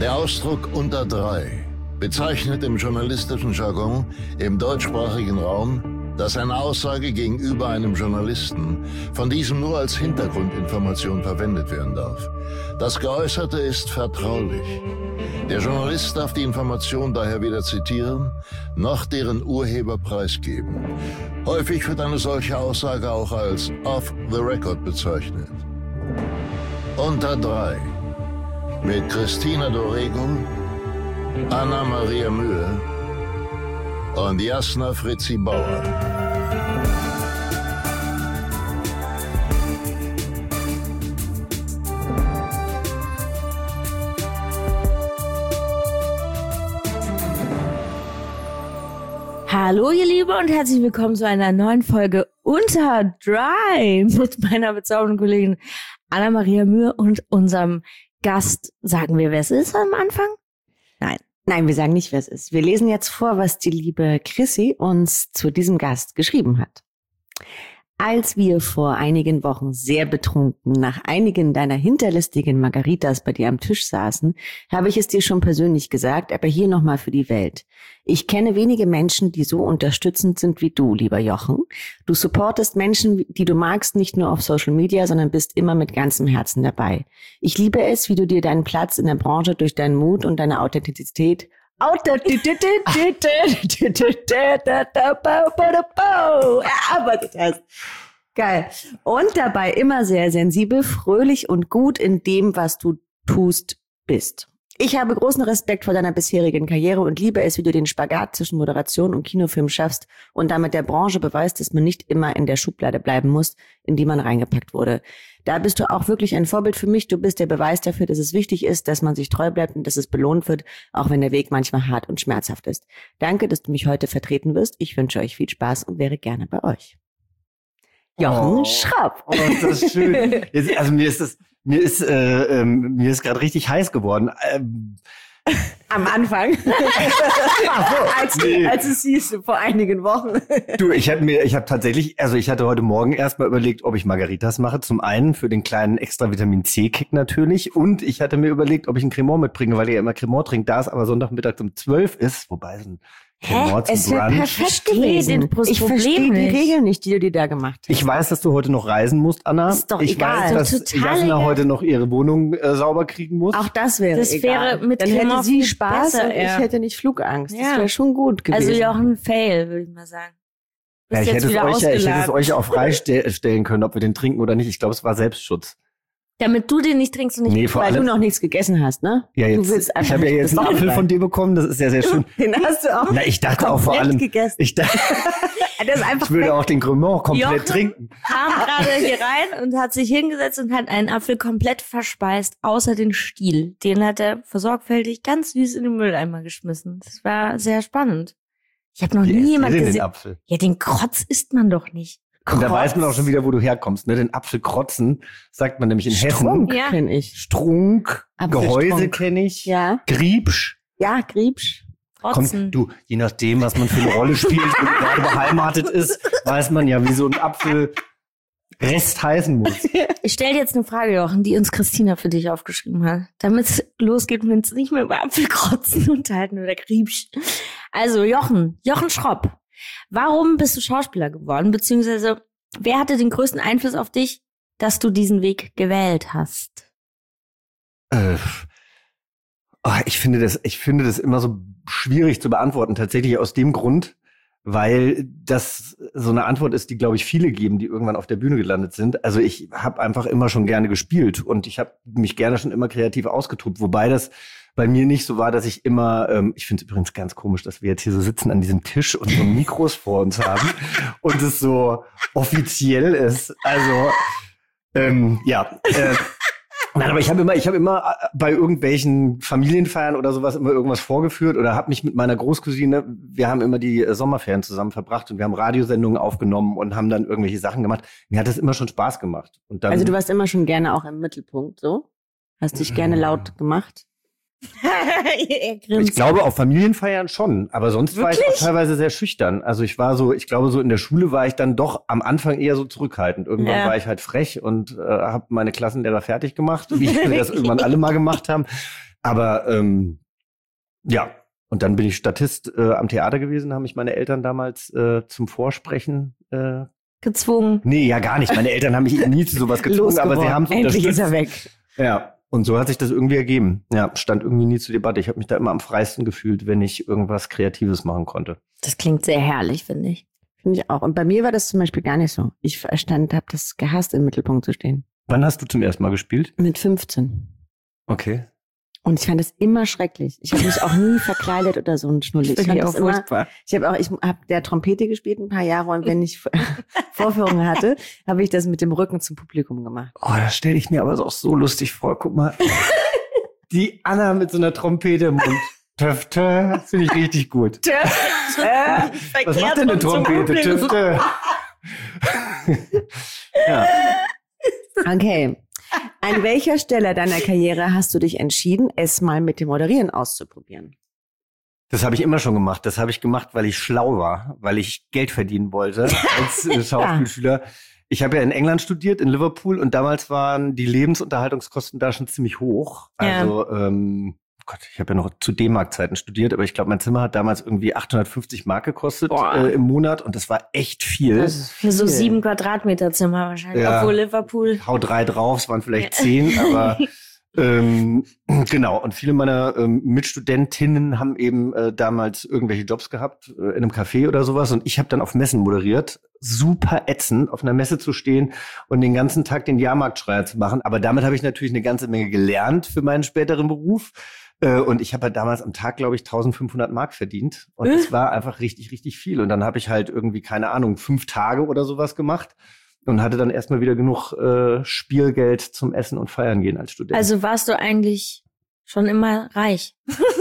Der Ausdruck unter 3 bezeichnet im journalistischen Jargon im deutschsprachigen Raum, dass eine Aussage gegenüber einem Journalisten von diesem nur als Hintergrundinformation verwendet werden darf. Das Geäußerte ist vertraulich. Der Journalist darf die Information daher weder zitieren, noch deren Urheber preisgeben. Häufig wird eine solche Aussage auch als off the record bezeichnet. Unter 3 mit Christina Dorego, Anna Maria Mühe und Jasna Fritzi Bauer. Hallo ihr Liebe und herzlich willkommen zu einer neuen Folge Unter 3 mit meiner bezaubernden Kollegin Anna Maria Mühe und unserem Gast. Sagen wir, wer es ist am Anfang? Nein, wir sagen nicht, wer es ist. Wir lesen jetzt vor, was die liebe Chrissy uns zu diesem Gast geschrieben hat. Als wir vor einigen Wochen sehr betrunken nach einigen deiner hinterlistigen Margaritas bei dir am Tisch saßen, habe ich es dir schon persönlich gesagt, aber hier nochmal für die Welt. Ich kenne wenige Menschen, die so unterstützend sind wie du, lieber Jochen. Du supportest Menschen, die du magst, nicht nur auf Social Media, sondern bist immer mit ganzem Herzen dabei. Ich liebe es, wie du dir deinen Platz in der Branche durch deinen Mut und deine Authentizität erarbeitet hast. Geil. Und dabei immer sehr sensibel, fröhlich und gut in dem, was du tust, bist. Ich habe großen Respekt vor deiner bisherigen Karriere und liebe es, wie du den Spagat zwischen Moderation und Kinofilm schaffst und damit der Branche beweist, dass man nicht immer in der Schublade bleiben muss, in die man reingepackt wurde. Da bist du auch wirklich ein Vorbild für mich. Du bist der Beweis dafür, dass es wichtig ist, dass man sich treu bleibt und dass es belohnt wird, auch wenn der Weg manchmal hart und schmerzhaft ist. Danke, dass du mich heute vertreten wirst. Ich wünsche euch viel Spaß und wäre gerne bei euch. Jochen Schropp. Oh, das ist schön. Jetzt, also mir ist gerade richtig heiß geworden. Am Anfang. Als es hieß, vor einigen Wochen. Du, ich hatte heute Morgen erstmal überlegt, ob ich Margaritas mache. Zum einen für den kleinen extra Vitamin C-Kick natürlich. Und ich hatte mir überlegt, ob ich ein Cremant mitbringe, weil ihr ja immer Cremant trinkt. Da es aber Sonntagmittag um 12 ist, wobei so ein Cremant zum Es wäre Brunch. perfekt gewesen. Ich verstehe die Regeln nicht, die du dir da gemacht hast. Ich weiß, dass du heute noch reisen musst, Anna. Ist doch ich egal. weiß, dass Jasna heute noch ihre Wohnung sauber kriegen muss. Auch das wäre egal. Mit Dann Cremant hätte sie viel Spaß besser, und ich hätte nicht Flugangst. Ja. Das wäre schon gut gewesen. Also Jochen, Fail, würde ich mal sagen. Ja, Bist ich jetzt hätte wieder es ausgeladen. euch auch freistellen können, ob wir den trinken oder nicht. Ich glaube, es war Selbstschutz. Damit du den nicht trinkst und nicht Nee, vor Weil du allem. noch nichts gegessen hast, ne? Ja, Du jetzt, willst einfach ich habe ja jetzt einen besoffen Apfel sein. von dir bekommen. Das ist ja sehr schön. Den hast du auch Na, ich dachte auch vor komplett allem, gegessen. ich dachte, Das ist einfach ich würde auch den Cremant komplett Jochen trinken. kam gerade hier rein und hat sich hingesetzt und hat einen Apfel komplett verspeist, außer den Stiel. Den hat er sorgfältig ganz süß in den Mülleimer geschmissen. Das war sehr spannend. Ich habe noch Wie nie esst ihr jemand denn den gesehen. Apfel? Ja, den Krotz isst man doch nicht. Und da weiß man auch schon wieder, wo du herkommst. Ne? Den Apfel krotzen, sagt man nämlich in Strunk Ja. kenne ich. Strunk, Apfelstrunk. Gehäuse kenne ich. Ja. Griebsch. Ja, Griebsch. Krotzen. Kommt, du, je nachdem, was man für eine Rolle spielt und gerade beheimatet ist, weiß man ja, wie so ein Apfel Rest heißen muss. Ich stelle dir jetzt eine Frage, Jochen, die uns Christina für dich aufgeschrieben hat, damit es losgeht und wir uns nicht mehr über Apfelkrotzen unterhalten oder Griebsch. Also Jochen Schropp, warum bist du Schauspieler geworden, beziehungsweise wer hatte den größten Einfluss auf dich, dass du diesen Weg gewählt hast? Ich finde das immer so schwierig zu beantworten, tatsächlich aus dem Grund, weil das so eine Antwort ist, die, glaube ich, viele geben, die irgendwann auf der Bühne gelandet sind. Also ich habe einfach immer schon gerne gespielt und ich habe mich gerne schon immer kreativ ausgetobt, wobei das bei mir nicht so war, dass ich immer, ich finde es übrigens ganz komisch, dass wir jetzt hier so sitzen an diesem Tisch und so Mikros vor uns haben und es so offiziell ist. Also, Nein, aber ich habe immer bei irgendwelchen Familienfeiern oder sowas immer irgendwas vorgeführt oder habe mich mit meiner Großcousine, wir haben immer die Sommerferien zusammen verbracht und wir haben Radiosendungen aufgenommen und haben dann irgendwelche Sachen gemacht. Mir hat das immer schon Spaß gemacht. Und dann, Also du warst immer schon gerne auch im Mittelpunkt, so? Hast dich gerne laut gemacht? ich glaube, auf Familienfeiern schon, aber sonst war ich auch teilweise sehr schüchtern. Also ich glaube, so in der Schule war ich dann doch am Anfang eher so zurückhaltend. Irgendwann war ich halt frech und habe meine Klassenlehrer fertig gemacht, wie wir das irgendwann alle mal gemacht haben. Aber ja, und dann bin ich Statist am Theater gewesen, haben mich meine Eltern damals zum Vorsprechen gezwungen. Nee, ja gar nicht. Meine Eltern haben mich nie zu sowas gezwungen, aber sie haben es Endlich unterstützt. ist er weg. Ja, und so hat sich das irgendwie ergeben. Ja, stand irgendwie nie zur Debatte. Ich habe mich da immer am freisten gefühlt, wenn ich irgendwas Kreatives machen konnte. Das klingt sehr herrlich, finde ich. Finde ich auch. Und bei mir war das zum Beispiel gar nicht so. Ich habe das gehasst, im Mittelpunkt zu stehen. Wann hast du zum ersten Mal gespielt? Mit 15. Okay. Und ich fand das immer schrecklich. Ich habe mich auch nie verkleidet oder so ein Schnulli. Ich fand das immer, ich habe der Trompete gespielt ein paar Jahre und wenn ich Vorführungen hatte, habe ich das mit dem Rücken zum Publikum gemacht. Oh, das stelle ich mir aber auch so lustig vor. Guck mal. Die Anna mit so einer Trompete im Mund. Töff, töff. Finde ich richtig gut. Was macht denn eine Trompete? Töff, töff. Ja. Okay. An welcher Stelle deiner Karriere hast du dich entschieden, es mal mit dem Moderieren auszuprobieren? Das habe ich immer schon gemacht. Das habe ich gemacht, weil ich schlau war, weil ich Geld verdienen wollte als Schauspielschüler. Ich habe ja in England studiert, in Liverpool, und damals waren die Lebensunterhaltungskosten da schon ziemlich hoch. Also, Gott, ich habe ja noch zu D-Mark-Zeiten studiert, aber ich glaube, mein Zimmer hat damals irgendwie 850 Mark gekostet im Monat und das war echt viel. Das ist Für so 7 Quadratmeter Zimmer wahrscheinlich, Ja. obwohl Liverpool. Hau 3 drauf, es waren vielleicht 10, aber genau. Und viele meiner Mitstudentinnen haben eben damals irgendwelche Jobs gehabt, in einem Café oder sowas. Und ich habe dann auf Messen moderiert. Super ätzend, auf einer Messe zu stehen und den ganzen Tag den Jahrmarktschreier zu machen. Aber damit habe ich natürlich eine ganze Menge gelernt für meinen späteren Beruf. Und ich habe halt damals am Tag, glaube ich, 1500 Mark verdient. Und das war einfach richtig, richtig viel. Und dann habe ich halt irgendwie, keine Ahnung, 5 Tage oder sowas gemacht. Und hatte dann erstmal wieder genug Spielgeld zum Essen und Feiern gehen als Student. Also warst du eigentlich schon immer reich?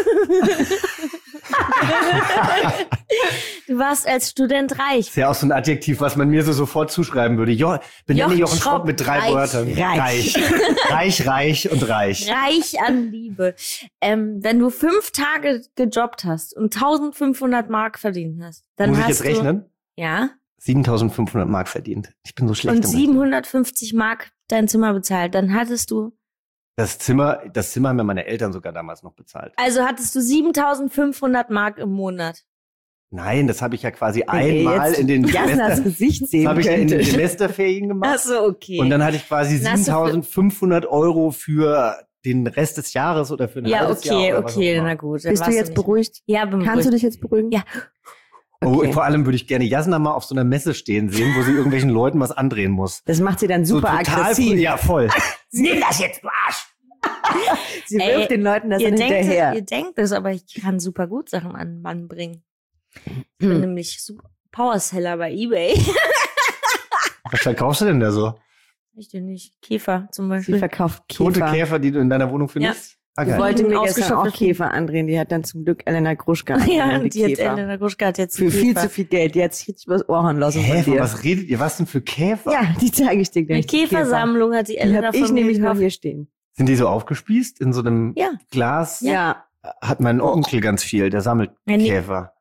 Du warst als Student reich. ist ja auch so ein Adjektiv, was man mir so sofort zuschreiben würde. Benenne Jochen Schropp mit 3 reich. Wörtern. Reich. Reich, reich und reich. Reich an Liebe. Wenn du 5 Tage gejobbt hast und 1500 Mark verdient hast, dann Muss ich hast jetzt rechnen? du, ja, 7.500 Mark verdient. Ich bin so schlecht und im Rechnen. 750 Mark dein Zimmer bezahlt, dann hattest du, Das Zimmer haben mir meine Eltern sogar damals noch bezahlt. also hattest du 7500 Mark im Monat. Nein, das habe ich ja quasi Wenn ihr einmal jetzt in den Jasners Gesicht sehen habe ich ja in den könntet. Semesterferien gemacht. Ach so, okay. Und dann hatte ich quasi Dann hast du 7.500 € für den Rest des Jahres oder für ein ja, halbes Jahr. okay, oder was auch okay, immer. na gut. dann Bist du warst jetzt nicht- beruhigt? Ja, bin Kannst du beruhigt. dich jetzt beruhigen? Ja. Oh, Okay. vor allem würde ich gerne Jasna mal auf so einer Messe stehen sehen, wo sie irgendwelchen Leuten was andrehen muss. Das macht sie dann super aggressiv. Ja, voll. Nimm das jetzt, du Arsch! Sie Ey, wirft den Leuten das Ihr dann hinterher. denkt es, aber ich kann super gut Sachen an den Mann bringen. Ich bin nämlich super Powerseller bei eBay. Was verkaufst du denn da so? Ich denn nicht. Käfer zum Sie Beispiel. verkauft Tote Käfer. Käfer, die du in deiner Wohnung findest? Ah, Ich geil. wollte mir gestern auch Ausgeschöpfte Käfer andrehen. Die hat dann zum Glück Elena Gruschka Ja, andrehen, und die hat Käfer. Elena Gruschka hat jetzt Für die viel Käfer. zu viel Geld. Die hat sich richtig was Ohren lassen Hä, von von dir. was redet ihr? Was denn für Käfer? Ja, die zeige ich dir Eine gleich. die Käfersammlung hat die Käfer. Die Elena habe ich von mir nämlich noch gekauft. hier stehen. Sind die so aufgespießt in so einem Ja. Glas? Ja. Hat mein Onkel ganz viel, der sammelt Ja, nee. Käfer.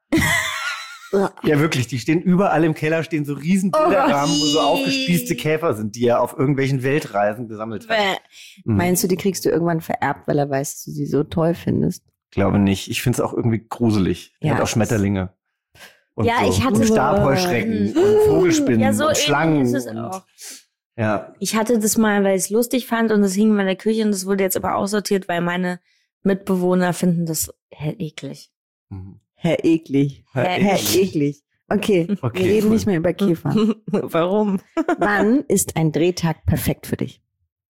Ja, wirklich, die stehen überall im Keller, stehen so riesen Bilderrahmen, wo so aufgespießte Käfer sind, die er auf irgendwelchen Weltreisen gesammelt hat. Bäh. Meinst du, die kriegst du irgendwann vererbt, weil er weiß, dass du sie so toll findest? Glaube nicht. Ich finde es auch irgendwie gruselig. Der Ja, hat auch Schmetterlinge. Und Ja, ich hatte und so- Stabheuschrecken und Vogelspinnen Ja, so und ähnlich Schlangen. ist es und, auch. Ja, Ich hatte das mal, weil ich es lustig fand und es hing in meiner Küche und das wurde jetzt aber aussortiert, weil meine Mitbewohner finden das eklig. Mhm. Herr eklig. Herr eklig. Okay, Okay, wir reden cool. nicht mehr über Käfer. Warum? Wann ist ein Drehtag perfekt für dich?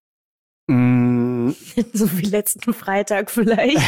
Mm, So wie letzten Freitag vielleicht.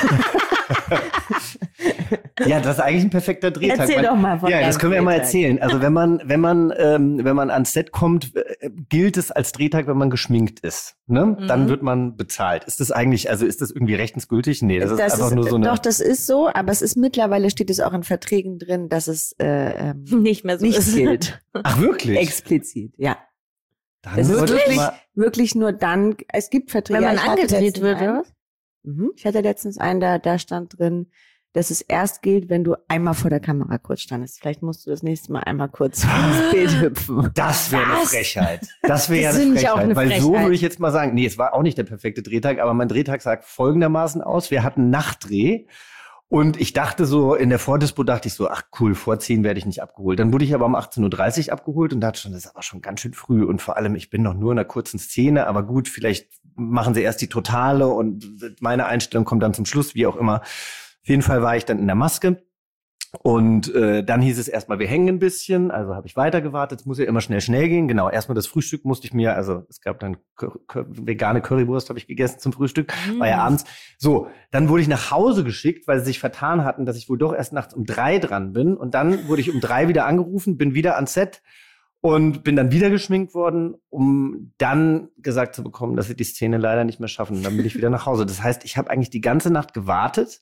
ja, das ist eigentlich ein perfekter Drehtag. Erzähl doch mal von Ja, das deinem können wir ja mal Drehtag. erzählen. Also wenn man ans Set kommt, gilt es als Drehtag, wenn man geschminkt ist. Ne? Dann wird man bezahlt. Ist das eigentlich, also ist das irgendwie rechtensgültig? Nee, das ist einfach nur so eine. Doch, das ist so, aber es ist mittlerweile steht es auch in Verträgen drin, dass es Nicht mehr so nicht ist. gilt. Ach wirklich? Explizit, ja. Dann Es ist sollte ich wirklich, mal- wirklich nur dann, es gibt Verträge. Wenn man Ich hatte angedreht letztens wird, einen- oder was? Ich hatte letztens einen, da stand drin, dass es erst gilt, wenn du einmal vor der Kamera kurz standest. Vielleicht musst du das nächste Mal einmal kurz ins Bild hüpfen. Das wäre eine Frechheit. Das wäre ja Das eine finde ich auch Frechheit. eine Weil so Frechheit. würde ich jetzt mal sagen, nee, es war auch nicht der perfekte Drehtag, aber mein Drehtag sah folgendermaßen aus. Wir hatten Nachtdreh. Und ich dachte so, in der Vordispo dachte ich so, ach cool, vor 10 werde ich nicht abgeholt. Dann wurde ich aber um 18.30 Uhr abgeholt und dachte schon, das ist aber schon ganz schön früh. Und vor allem, ich bin noch nur in einer kurzen Szene, aber gut, vielleicht machen sie erst die Totale und meine Einstellung kommt dann zum Schluss, wie auch immer. Auf jeden Fall war ich dann in der Maske. Und dann hieß es erstmal, wir hängen ein bisschen, also habe ich weiter gewartet, es muss ja immer schnell gehen. Genau, erstmal das Frühstück musste ich mir, also es gab dann vegane Currywurst, habe ich gegessen zum Frühstück, war ja abends. So, dann wurde ich nach Hause geschickt, weil sie sich vertan hatten, dass ich wohl doch erst nachts um 3 dran bin. Und dann wurde ich um 3 wieder angerufen, bin wieder ans Set und bin dann wieder geschminkt worden, um dann gesagt zu bekommen, dass sie die Szene leider nicht mehr schaffen. Und dann bin ich wieder nach Hause. Das heißt, ich habe eigentlich die ganze Nacht gewartet,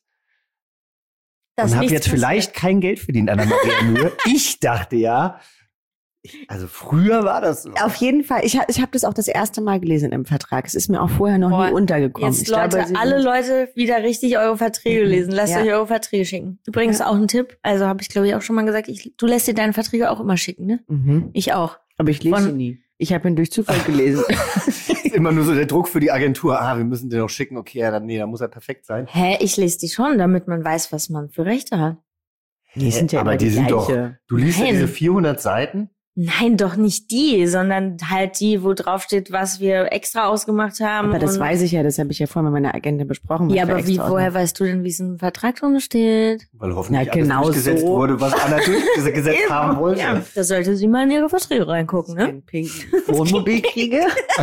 und habe jetzt vielleicht kein Geld verdient an der Maria Mühe. Ich dachte ja, also früher war das so. Auf jeden Fall. Ich hab das auch das erste Mal gelesen im Vertrag. Es ist mir auch vorher noch nie untergekommen. Jetzt Leute, alle Leute wieder richtig eure Verträge lesen. Lasst euch eure Verträge schicken. Übrigens auch ein Tipp. Also habe ich, glaube ich, auch schon mal gesagt. Du lässt dir deine Verträge auch immer schicken, ne? Mhm. Ich auch. Aber ich lese sie nie. Ich habe ihn durch Zufall gelesen. Immer nur so der Druck für die Agentur. Wir müssen den noch schicken. Okay, ja, dann muss er perfekt sein. Hä, ich lese die schon, damit man weiß, was man für Rechte hat. Die sind ja aber immer die sind doch, gleiche. du liest ja Nein. diese 400 Seiten. Nein, doch nicht die, sondern halt die, wo drauf steht, was wir extra ausgemacht haben. Aber das und weiß ich ja, das habe ich ja vorher mit meiner Agentin besprochen. was ja, wir aber wie, extra woher weißt du denn, wie es im Vertrag drin steht? Weil hoffentlich Na, genau alles durchgesetzt so. wurde, was Anna durchgesetzt haben wollte. Ja, da sollte sie mal in ihre Verträge reingucken, ne? einen pinken Wohnmobil kriege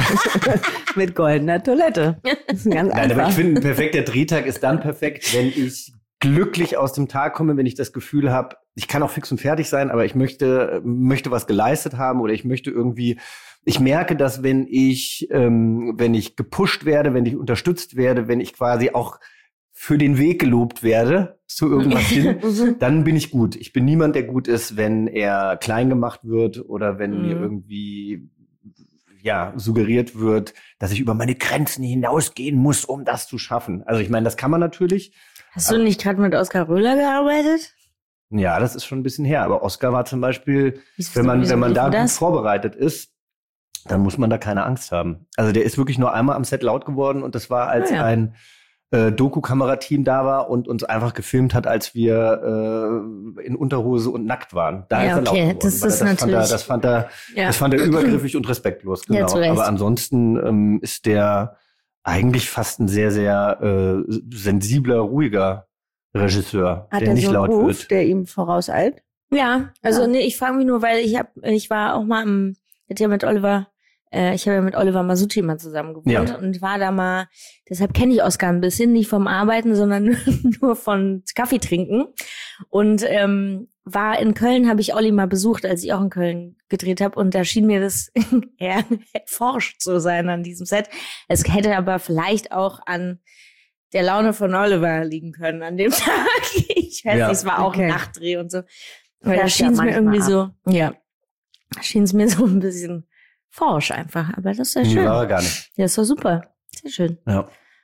mit goldener Toilette. Das ist ganz Nein, aber einfach. ich finde, ein perfekter Drehtag ist dann perfekt, wenn ich glücklich aus dem Tag komme, wenn ich das Gefühl habe, ich kann auch fix und fertig sein, aber ich möchte was geleistet haben oder ich möchte irgendwie, ich merke, dass wenn ich gepusht werde, wenn ich unterstützt werde, wenn ich quasi auch für den Weg gelobt werde zu irgendwas hin, dann bin ich gut. Ich bin niemand, der gut ist, wenn er klein gemacht wird oder wenn mir irgendwie suggeriert wird, dass ich über meine Grenzen hinausgehen muss, um das zu schaffen. Also ich meine, das kann man natürlich. Hast du nicht gerade mit Oskar Röhler gearbeitet? Ja, das ist schon ein bisschen her. Aber Oskar war zum Beispiel, Wieso wenn man da lief gut das? vorbereitet ist, dann muss man da keine Angst haben. Also der ist wirklich nur einmal am Set laut geworden und das war, als ein Doku-Kamerateam da war und uns einfach gefilmt hat, als wir in Unterhose und nackt waren. Da ist er laut geworden. Das ist natürlich. Das fand er übergriffig und respektlos, genau. Ja, zu Recht. Aber ansonsten ist der eigentlich fast ein sehr, sehr sensibler, ruhiger Regisseur, Hat der er nicht so einen laut Ruf, wird. der ihm vorauseilt? Ja, also Ja. nee, ich frage mich nur, weil ich war auch mal ich habe ja mit Oliver Masucci mal zusammen gewohnt und war da mal, deshalb kenne ich Oskar ein bisschen, nicht vom Arbeiten, sondern nur von Kaffee trinken. Und war in Köln, habe ich Olli mal besucht, als ich auch in Köln gedreht habe. Und da schien mir das eher forscht zu sein an diesem Set. Es hätte aber vielleicht auch an der Laune von Oliver liegen können an dem Tag. Ich weiß nicht, es war auch ein Nachtdreh und so. Weil da schien es mir irgendwie so, schien es mir so ein bisschen forsch einfach. Aber das ist ja schön. War er gar nicht. Ja, ist doch super. Sehr schön. Ja.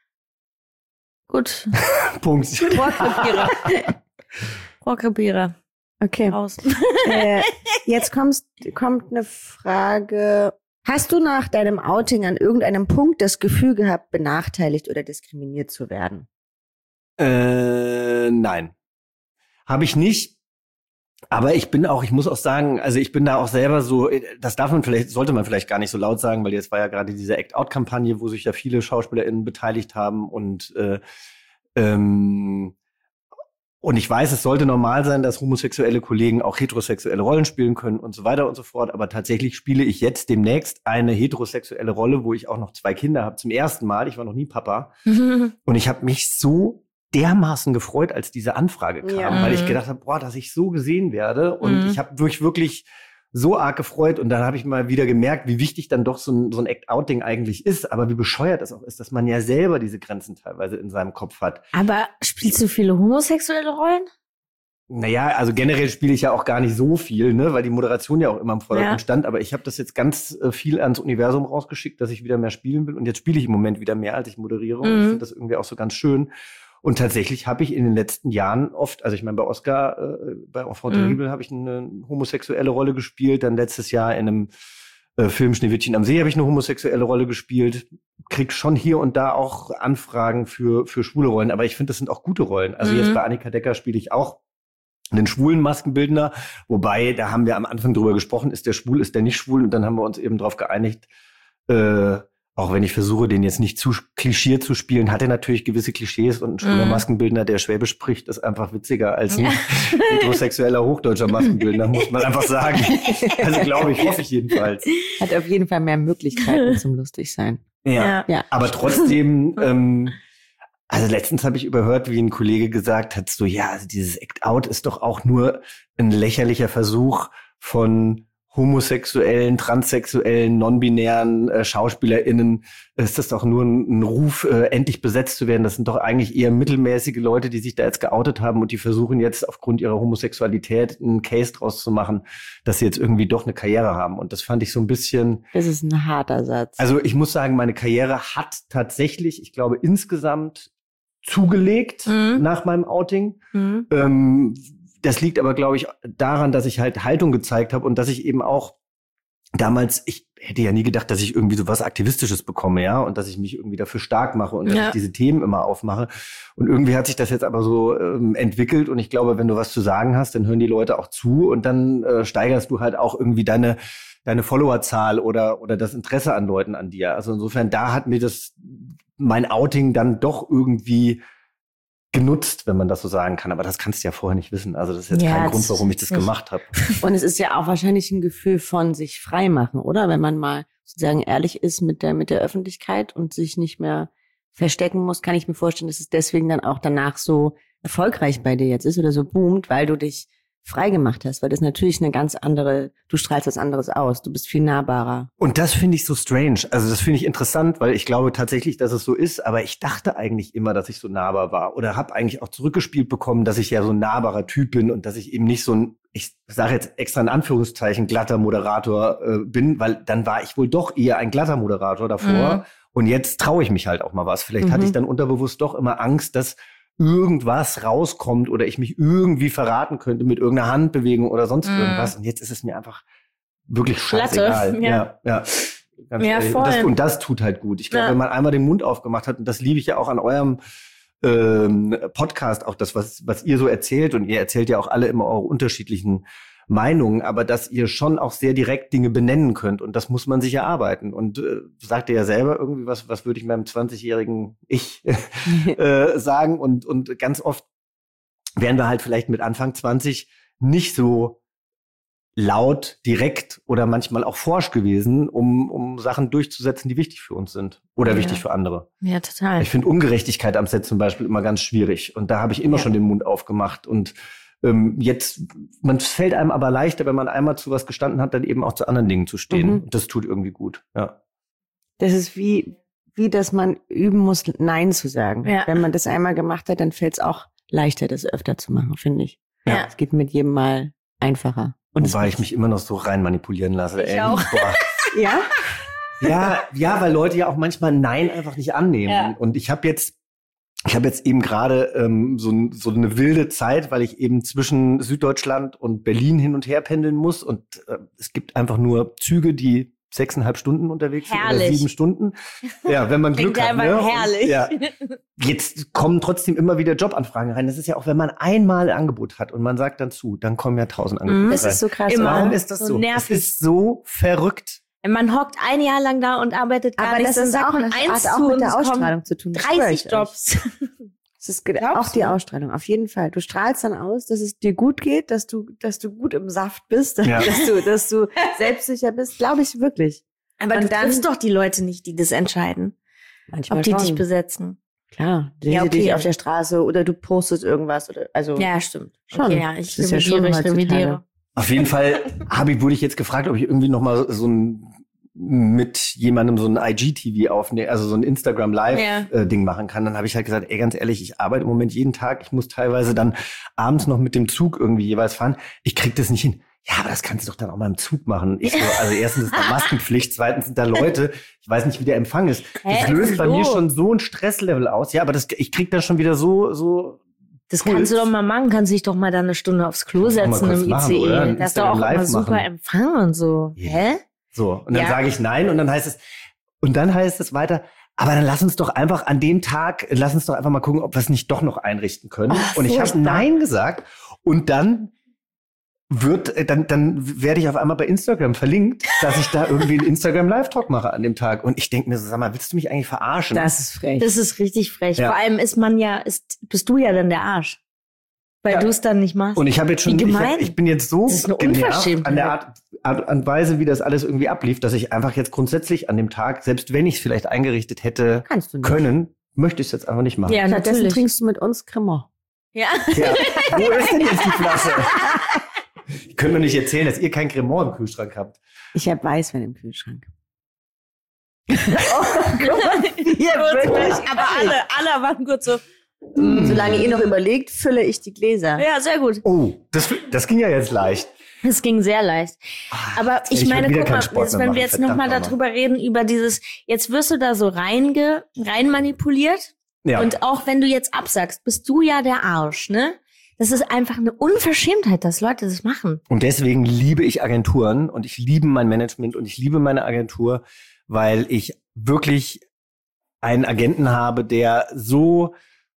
Gut. Punkt. Rohrkrepierer. Okay. Raus. Jetzt kommt eine Frage. Hast du nach deinem Outing an irgendeinem Punkt das Gefühl gehabt, benachteiligt oder diskriminiert zu werden? Nein. Habe ich nicht. Aber ich muss auch sagen, also ich bin da auch selber so, sollte man vielleicht gar nicht so laut sagen, weil jetzt war ja gerade diese Act-Out-Kampagne, wo sich ja viele SchauspielerInnen beteiligt haben und ich weiß, es sollte normal sein, dass homosexuelle Kollegen auch heterosexuelle Rollen spielen können und so weiter und so fort. Aber tatsächlich spiele ich jetzt demnächst eine heterosexuelle Rolle, wo ich auch noch 2 Kinder habe. Zum ersten Mal. Ich war noch nie Papa. Und ich habe mich so dermaßen gefreut, als diese Anfrage kam, weil ich gedacht habe, dass ich so gesehen werde. Und ich habe mich wirklich so arg gefreut. Und dann habe ich mal wieder gemerkt, wie wichtig dann doch so ein Act-Out-Ding eigentlich ist. Aber wie bescheuert es auch ist, dass man ja selber diese Grenzen teilweise in seinem Kopf hat. Aber spielst du viele homosexuelle Rollen? Naja, also generell spiele ich ja auch gar nicht so viel, ne, weil die Moderation ja auch immer im Vordergrund stand. Aber ich habe das jetzt ganz viel ans Universum rausgeschickt, dass ich wieder mehr spielen will. Und jetzt spiele ich im Moment wieder mehr, als ich moderiere. Und ich finde das irgendwie auch so ganz schön. Und tatsächlich habe ich in den letzten Jahren oft, also ich meine, bei Oscar, bei Enfant terrible habe ich eine homosexuelle Rolle gespielt. Dann letztes Jahr in einem Film Schneewittchen am See habe ich eine homosexuelle Rolle gespielt. Krieg schon hier und da auch Anfragen für schwule Rollen. Aber ich finde, das sind auch gute Rollen. Also jetzt bei Annika Decker spiele ich auch einen schwulen Maskenbildner. Wobei, da haben wir am Anfang drüber gesprochen, ist der schwul, ist der nicht schwul? Und dann haben wir uns eben darauf geeinigt, auch wenn ich versuche, den jetzt nicht zu klischiert zu spielen, hat er natürlich gewisse Klischees und ein schwuler Maskenbildner, der Schwäbisch spricht, ist einfach witziger als ein heterosexueller hochdeutscher Maskenbildner, muss man einfach sagen. Also glaube ich, hoffe ich jedenfalls. Hat auf jeden Fall mehr Möglichkeiten zum Lustigsein. Ja. Aber trotzdem, also letztens habe ich überhört, wie ein Kollege gesagt hat, so ja, also dieses Act-Out ist doch auch nur ein lächerlicher Versuch von homosexuellen, transsexuellen, non-binären SchauspielerInnen, ist das doch nur ein Ruf, endlich besetzt zu werden. Das sind doch eigentlich eher mittelmäßige Leute, die sich da jetzt geoutet haben und die versuchen jetzt aufgrund ihrer Homosexualität einen Case draus zu machen, dass sie jetzt irgendwie doch eine Karriere haben. Und das fand ich so ein bisschen... Das ist ein harter Satz. Also ich muss sagen, meine Karriere hat tatsächlich, ich glaube, insgesamt zugelegt nach meinem Outing. Das liegt aber, glaube ich, daran, dass ich halt Haltung gezeigt habe und dass ich eben auch damals, ich hätte ja nie gedacht, dass ich irgendwie so was Aktivistisches bekomme, ja, und dass ich mich irgendwie dafür stark mache und dass ich diese Themen immer aufmache. Und irgendwie hat sich das jetzt aber so entwickelt und ich glaube, wenn du was zu sagen hast, dann hören die Leute auch zu und dann steigerst du halt auch irgendwie deine Followerzahl oder das Interesse an Leuten an dir. Also insofern, da hat mir mein Outing dann doch irgendwie genutzt, wenn man das so sagen kann. Aber das kannst du ja vorher nicht wissen. Also das ist jetzt kein Grund, warum ich das gemacht habe. Und es ist ja auch wahrscheinlich ein Gefühl von sich frei machen, oder? Wenn man mal sozusagen ehrlich ist mit der Öffentlichkeit und sich nicht mehr verstecken muss, kann ich mir vorstellen, dass es deswegen dann auch danach so erfolgreich bei dir jetzt ist oder so boomt, weil du dich frei gemacht hast, weil das natürlich eine ganz andere, du strahlst was anderes aus, du bist viel nahbarer. Und das finde ich so strange, also das finde ich interessant, weil ich glaube tatsächlich, dass es so ist, aber ich dachte eigentlich immer, dass ich so nahbar war oder habe eigentlich auch zurückgespielt bekommen, dass ich ja so ein nahbarer Typ bin und dass ich eben nicht so ein, ich sage jetzt extra in Anführungszeichen, glatter Moderator bin, weil dann war ich wohl doch eher ein glatter Moderator davor und jetzt traue ich mich halt auch mal was. Vielleicht hatte ich dann unterbewusst doch immer Angst, dass irgendwas rauskommt oder ich mich irgendwie verraten könnte mit irgendeiner Handbewegung oder sonst irgendwas. Und jetzt ist es mir einfach wirklich scheißegal. Ja, ganz ehrlich. Voll. Und das tut halt gut. Ich glaube, wenn man einmal den Mund aufgemacht hat, und das liebe ich ja auch an eurem Podcast, auch das, was ihr so erzählt, und ihr erzählt ja auch alle immer eure unterschiedlichen Meinungen, aber dass ihr schon auch sehr direkt Dinge benennen könnt und das muss man sich erarbeiten. Und sagt ihr ja selber irgendwie, was würde ich meinem 20-jährigen Ich sagen? Und ganz oft wären wir halt vielleicht mit Anfang 20 nicht so laut, direkt oder manchmal auch forsch gewesen, um Sachen durchzusetzen, die wichtig für uns sind oder wichtig für andere. Ja, total. Ich finde Ungerechtigkeit am Set zum Beispiel immer ganz schwierig und da habe ich immer schon den Mund aufgemacht und jetzt, man fällt einem aber leichter, wenn man einmal zu was gestanden hat, dann eben auch zu anderen Dingen zu stehen. Und das tut irgendwie gut, ja. Das ist wie, dass man üben muss, Nein zu sagen. Ja. Wenn man das einmal gemacht hat, dann fällt es auch leichter, das öfter zu machen, finde ich. Ja. Es geht mit jedem Mal einfacher. Und wobei ich mich immer noch so rein manipulieren lasse. Ich auch. Ja? Ja, weil Leute ja auch manchmal Nein einfach nicht annehmen. Ja. Und ich habe jetzt eben gerade so eine wilde Zeit, weil ich eben zwischen Süddeutschland und Berlin hin und her pendeln muss. Und es gibt einfach nur Züge, die 6,5 Stunden unterwegs sind oder 7 Stunden. Ja, wenn man Glück hat. Ne? Herrlich. Ja. Jetzt kommen trotzdem immer wieder Jobanfragen rein. Das ist ja auch, wenn man einmal ein Angebot hat und man sagt dann zu, dann kommen ja 1000 Angebote rein. Das ist so krass. Warum ist das so? Nervig. Das ist so verrückt. Man hockt ein Jahr lang da und arbeitet gar nichts. Aber das ist auch, hat auch mit der Ausstrahlung zu tun. 30 Jobs. Das ist auch die Ausstrahlung, auf jeden Fall. Du strahlst dann aus, dass es dir gut geht, dass du gut im Saft bist, dass du selbstsicher bist, glaube ich wirklich. Aber und du triffst doch die Leute nicht, die das entscheiden. Manchmal ob die schon. dich besetzen. Klar, lese dich auf der Straße oder du postest irgendwas oder also. Ja, stimmt. Schon. Okay, ja, ich revidiere. Auf jeden Fall wurde ich jetzt gefragt, ob ich irgendwie noch mal mit jemandem so ein IGTV aufnehmen, also so ein Instagram Live-Ding machen kann. Dann habe ich halt gesagt, ey, ganz ehrlich, ich arbeite im Moment jeden Tag. Ich muss teilweise dann abends noch mit dem Zug irgendwie jeweils fahren. Ich krieg das nicht hin. ja, aber das kannst du doch dann auch mal im Zug machen. Ich so, also erstens ist da Maskenpflicht, zweitens sind da Leute, ich weiß nicht, wie der Empfang ist. Das löst bei mir schon so ein Stresslevel aus. Ja, aber ich krieg dann schon wieder so. Das kannst du doch mal machen, kannst dich doch mal da eine Stunde aufs Klo setzen im ICE. Das ist doch auch immer super Empfang und so. Ja. Hä? So, und dann sage ich nein und dann heißt es weiter, aber dann lass uns doch einfach an dem Tag, lass uns doch einfach mal gucken, ob wir es nicht doch noch einrichten können. Und ich habe nein gesagt und dann werde ich auf einmal bei Instagram verlinkt, dass ich da irgendwie einen Instagram Live-Talk mache an dem Tag. Und ich denke mir so, sag mal, willst du mich eigentlich verarschen? Das ist frech. Das ist richtig frech. Ja. Vor allem bist du ja dann der Arsch. Weil du es dann nicht machst. Und ich habe jetzt schon, ich bin jetzt so genervt an der Art und Weise, wie das alles irgendwie ablief, dass ich einfach jetzt grundsätzlich an dem Tag, selbst wenn ich es vielleicht eingerichtet hätte können, möchte ich es jetzt einfach nicht machen. Ja, stattdessen trinkst du mit uns Cremant. Ja. Wo ist denn jetzt die Flasche? Ich könnte mir nicht erzählen, dass ihr kein Cremant im Kühlschrank habt. Ich habe Weißwein im Kühlschrank. Aber alle waren kurz so. Solange ihr noch überlegt, fülle ich die Gläser. Ja, sehr gut. Oh, das ging ja jetzt leicht. Es ging sehr leicht. Aber ich meine, guck mal, wenn wir jetzt nochmal darüber reden, über dieses, jetzt wirst du da so rein manipuliert. Ja. Und auch wenn du jetzt absagst, bist du ja der Arsch, ne? Das ist einfach eine Unverschämtheit, dass Leute das machen. Und deswegen liebe ich Agenturen und ich liebe mein Management und ich liebe meine Agentur, weil ich wirklich einen Agenten habe, der ist so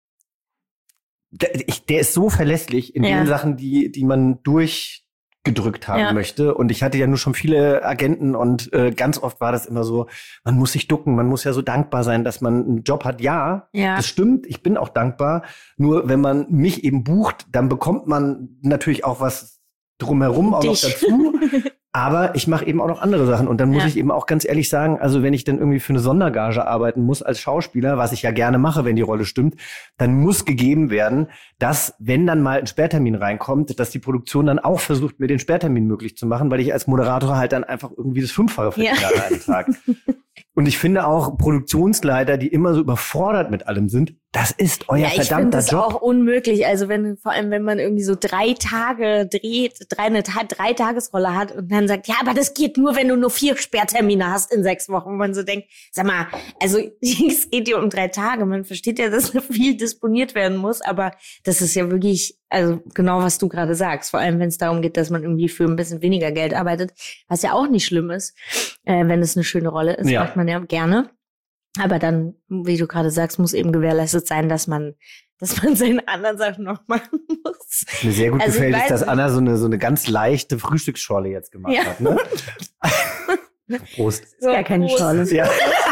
verlässlich in den Sachen, die man durchgedrückt haben möchte. Und ich hatte ja nur schon viele Agenten und ganz oft war das immer so, man muss sich ducken, man muss ja so dankbar sein, dass man einen Job hat. Ja, das stimmt, ich bin auch dankbar. Nur wenn man mich eben bucht, dann bekommt man natürlich auch was drumherum auch noch dazu. Aber ich mache eben auch noch andere Sachen. Und dann muss ich eben auch ganz ehrlich sagen, also wenn ich dann irgendwie für eine Sondergage arbeiten muss als Schauspieler, was ich ja gerne mache, wenn die Rolle stimmt, dann muss gegeben werden, dass, wenn dann mal ein Sperrtermin reinkommt, dass die Produktion dann auch versucht, mir den Sperrtermin möglich zu machen, weil ich als Moderator halt dann einfach irgendwie das 5-fache verdiene an einem Tag. Und ich finde auch Produktionsleiter, die immer so überfordert mit allem sind, das ist euer verdammter Job. Ich finde das auch unmöglich. Also vor allem, wenn man irgendwie so 3 Tage dreht, eine 3-Tagesrolle hat und dann sagt, ja, aber das geht nur, wenn du nur 4 Sperrtermine hast in 6 Wochen. Und man so denkt, sag mal, also es geht ja um 3 Tage. Man versteht ja, dass viel disponiert werden muss, aber das ist ja wirklich, also genau, was du gerade sagst. Vor allem, wenn es darum geht, dass man irgendwie für ein bisschen weniger Geld arbeitet, was ja auch nicht schlimm ist, wenn es eine schöne Rolle ist, macht man ja gerne. Aber dann, wie du gerade sagst, muss eben gewährleistet sein, dass man seine anderen Sachen noch machen muss. Mir sehr gut gefällt ist, dass Anna so eine ganz leichte Frühstücksschorle jetzt gemacht hat. Ne? Prost. So, ja, keine Schorle. Ja.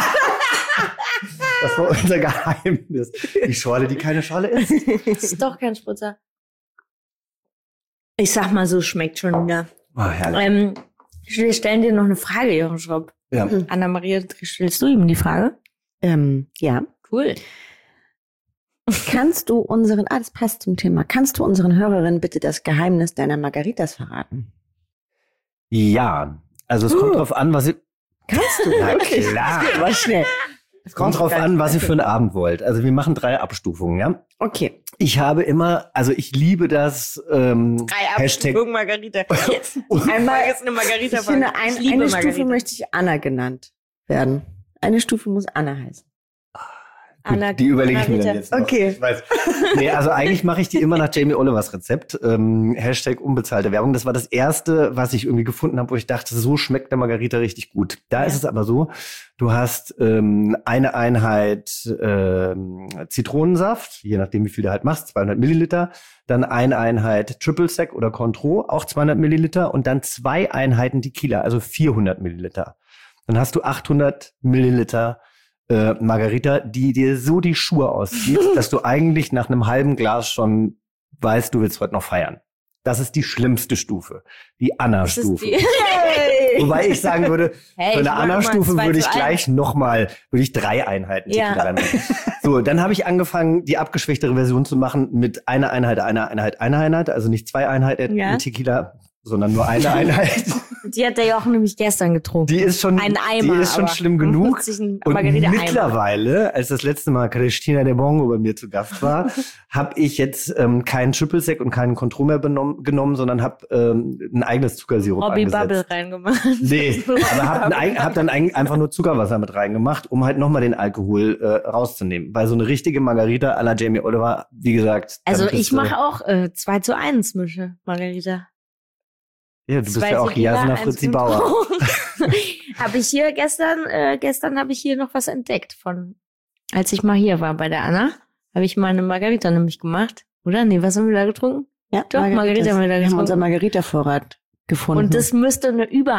Das war unser Geheimnis. Die Schorle, die keine Schorle ist. Das ist doch kein Spritzer. Ich sag mal so, schmeckt schon wieder. Oh, herrlich. Wir stellen dir noch eine Frage, Jochen Schropp. Ja. Anna-Maria, stellst du ihm die Frage? Ja. Cool. Das passt zum Thema. Kannst du unseren Hörerinnen bitte das Geheimnis deiner Margaritas verraten? Ja. Also es kommt drauf an, was ihr... Kannst du? Na klar. Aber schnell. Es kommt drauf an, was ihr für einen Abend wollt. Also wir machen 3 Abstufungen, ja? Okay. Ich habe immer, also ich liebe das 3 Abstufungen Margarita. Einmal ist eine Margarita. Ich finde, eine Stufe möchte ich Anna genannt werden. Eine Stufe muss Anna heißen. Anna, die überlege ich mir dann jetzt noch. Okay. Ich weiß. Nee, also eigentlich mache ich die immer nach Jamie Olivers Rezept. #unbezahlte Werbung. Das war das erste, was ich irgendwie gefunden habe, wo ich dachte, so schmeckt der Margarita richtig gut. Da ist es aber so, du hast eine Einheit Zitronensaft, je nachdem wie viel du halt machst, 200 Milliliter. Dann eine Einheit Triple Sec oder Cointreau, auch 200 Milliliter. Und dann 2 Einheiten Tequila, also 400 Milliliter. Dann hast du 800 Milliliter Margarita, die dir so die Schuhe auszieht, dass du eigentlich nach einem halben Glas schon weißt, du willst heute noch feiern. Das ist die schlimmste Stufe. Die Anna-Stufe. Wobei ich sagen würde, für eine Anna-Stufe würde ich gleich nochmal, 3 Einheiten Tequila reinmachen. So, dann habe ich angefangen, die abgeschwächtere Version zu machen mit einer Einheit, also nicht 2 Einheiten Tequila, sondern nur eine Einheit. Die hat der Jochen nämlich gestern getrunken. Die ist schon, Ein Eimer, die ist schon aber schlimm genug. einen Und Margarita-Eimer. mittlerweile, als das letzte Mal Christina de Bongo bei mir zu Gast war, habe ich jetzt keinen Triple Sec und keinen Contro mehr genommen, sondern habe ein eigenes Zuckersirup Robbie angesetzt. Bubble reingemacht. Nee, aber hab dann einfach nur Zuckerwasser mit reingemacht, um halt nochmal den Alkohol rauszunehmen. Weil so eine richtige Margarita à la Jamie Oliver, wie gesagt. Also ich mache auch 2:1 Mische Margarita. Ja, du bist ja auch Jasna Fritzi Bauer. Habe ich hier gestern habe ich hier noch was entdeckt von, als ich mal hier war bei der Anna, habe ich mal eine Margarita nämlich gemacht. Oder? Nee, was haben wir da getrunken? Ja, Doch, Margarita haben wir da Wir haben getrunken. unser Margarita-Vorrat gefunden. Und das müsste eine über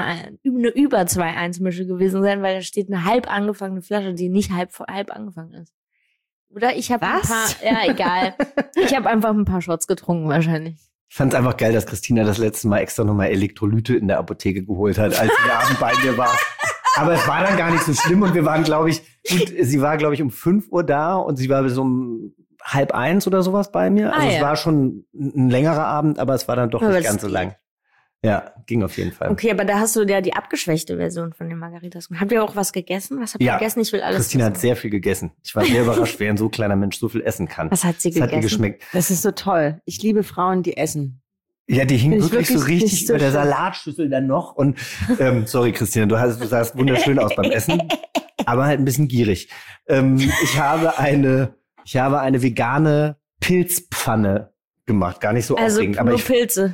2:1 Mische gewesen sein, weil da steht eine halb angefangene Flasche, die nicht halb angefangen ist. Oder ich habe ein Was? paar, ja egal. Ich habe einfach ein paar Shots getrunken wahrscheinlich. Ich fand es einfach geil, dass Christina das letzte Mal extra nochmal Elektrolyte in der Apotheke geholt hat, als sie abends bei mir war. Aber es war dann gar nicht so schlimm und wir waren, sie war, glaube ich, um 5 Uhr da und sie war bis um 12:30 oder sowas bei mir. Also es war schon ein längerer Abend, aber es war dann doch nicht ganz so lang. Ja, ging auf jeden Fall. Okay, aber da hast du ja die abgeschwächte Version von den Margaritas. Habt ihr auch was gegessen? Was habt ihr gegessen? Ich will alles Christina wissen. hat sehr viel gegessen. Ich war sehr überrascht, wer ein so kleiner Mensch so viel essen kann. Was hat sie Das hat ihr gegessen? geschmeckt. Das ist so toll. Ich liebe Frauen, die essen. Ja, die hing Finde ich wirklich so wirklich richtig nicht so über der schön. Salatschüssel dann noch. Und sorry, Christina, du sahst wunderschön aus beim Essen, aber halt ein bisschen gierig. Ich habe eine vegane Pilzpfanne gemacht. Gar nicht so Also aufregend. nur Aber Pilze.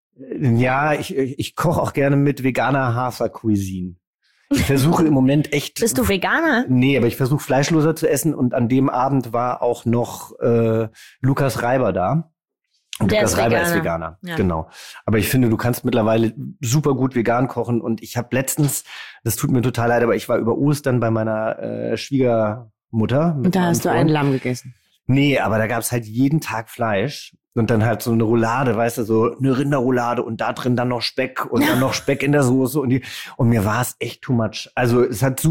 ich koche auch gerne mit veganer Hafercuisine. Ich versuche im Moment echt. Bist du Veganer? Nee, aber ich versuche fleischloser zu essen. Und an dem Abend war auch noch Lukas Reiber da. Und Der Lukas ist Reiber ist Veganer. Veganer, Ja. genau. Aber ich finde, du kannst mittlerweile super gut vegan kochen. Und ich habe letztens, das tut mir total leid, aber ich war über Ostern bei meiner Schwiegermutter. Und da hast du ein Lamm gegessen. Nee, aber da gab's halt jeden Tag Fleisch. Und dann halt so eine Roulade, weißt du, so eine Rinderroulade und da drin dann noch Speck und dann noch Speck in der Soße. Und mir war es echt too much. Also es hat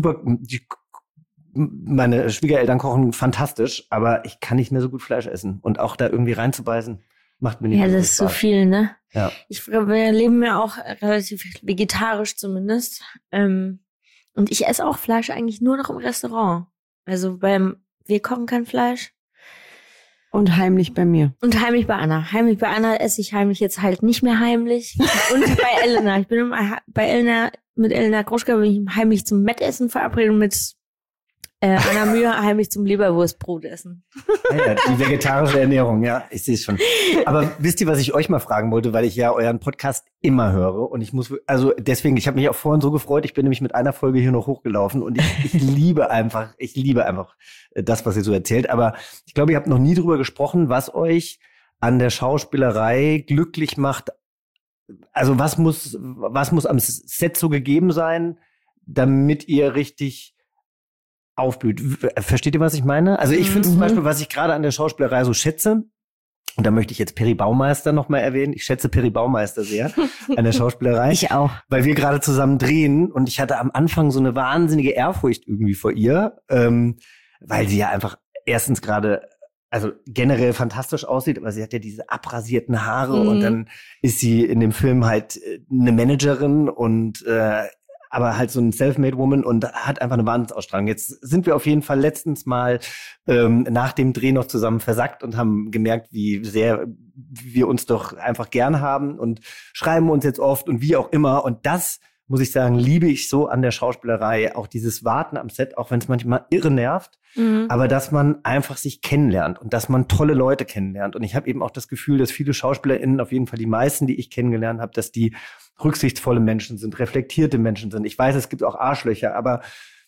meine Schwiegereltern kochen fantastisch, aber ich kann nicht mehr so gut Fleisch essen. Und auch da irgendwie reinzubeißen, macht mir nicht Ja, mehr so das ist so Spaß. viel, ne? Ja. Wir leben ja auch relativ vegetarisch zumindest. Und ich esse auch Fleisch eigentlich nur noch im Restaurant. Also wir kochen kein Fleisch. Und heimlich bei mir. Und heimlich bei Anna. Heimlich bei Anna esse ich heimlich jetzt halt nicht mehr heimlich. Und bei Elena. Ich bin mit Elena Gruschka bin ich heimlich zum Mettessen verabredet und mit Anna Mühe heimlich zum Leberwurstbrot essen. Ja, die vegetarische Ernährung, ja, ich sehe es schon. Aber wisst ihr, was ich euch mal fragen wollte, weil ich ja euren Podcast immer höre und ich habe mich auch vorhin so gefreut, ich bin nämlich mit einer Folge hier noch hochgelaufen und ich liebe einfach das, was ihr so erzählt, aber ich glaube, ihr habt noch nie drüber gesprochen, was euch an der Schauspielerei glücklich macht. Also was muss am Set so gegeben sein, damit ihr richtig aufblüht. Versteht ihr, was ich meine? Also ich finde zum Beispiel, was ich gerade an der Schauspielerei so schätze, und da möchte ich jetzt Peri Baumeister noch mal erwähnen. Ich schätze Peri Baumeister sehr an der Schauspielerei. Ich auch. Weil wir gerade zusammen drehen und ich hatte am Anfang so eine wahnsinnige Ehrfurcht irgendwie vor ihr, weil sie ja einfach erstens gerade, also generell fantastisch aussieht, aber sie hat ja diese abrasierten Haare und dann ist sie in dem Film halt eine Managerin und aber halt so ein Self-made Woman und hat einfach eine Wahnsinnsausstrahlung. Jetzt sind wir auf jeden Fall letztens mal nach dem Dreh noch zusammen versackt und haben gemerkt, wie sehr wir uns doch einfach gern haben und schreiben uns jetzt oft und wie auch immer. Und das, muss ich sagen, liebe ich so an der Schauspielerei. Auch dieses Warten am Set, auch wenn es manchmal irre nervt, aber dass man einfach sich kennenlernt und dass man tolle Leute kennenlernt. Und ich habe eben auch das Gefühl, dass viele SchauspielerInnen, auf jeden Fall die meisten, die ich kennengelernt habe, dass die rücksichtsvolle Menschen sind, reflektierte Menschen sind. Ich weiß, es gibt auch Arschlöcher, aber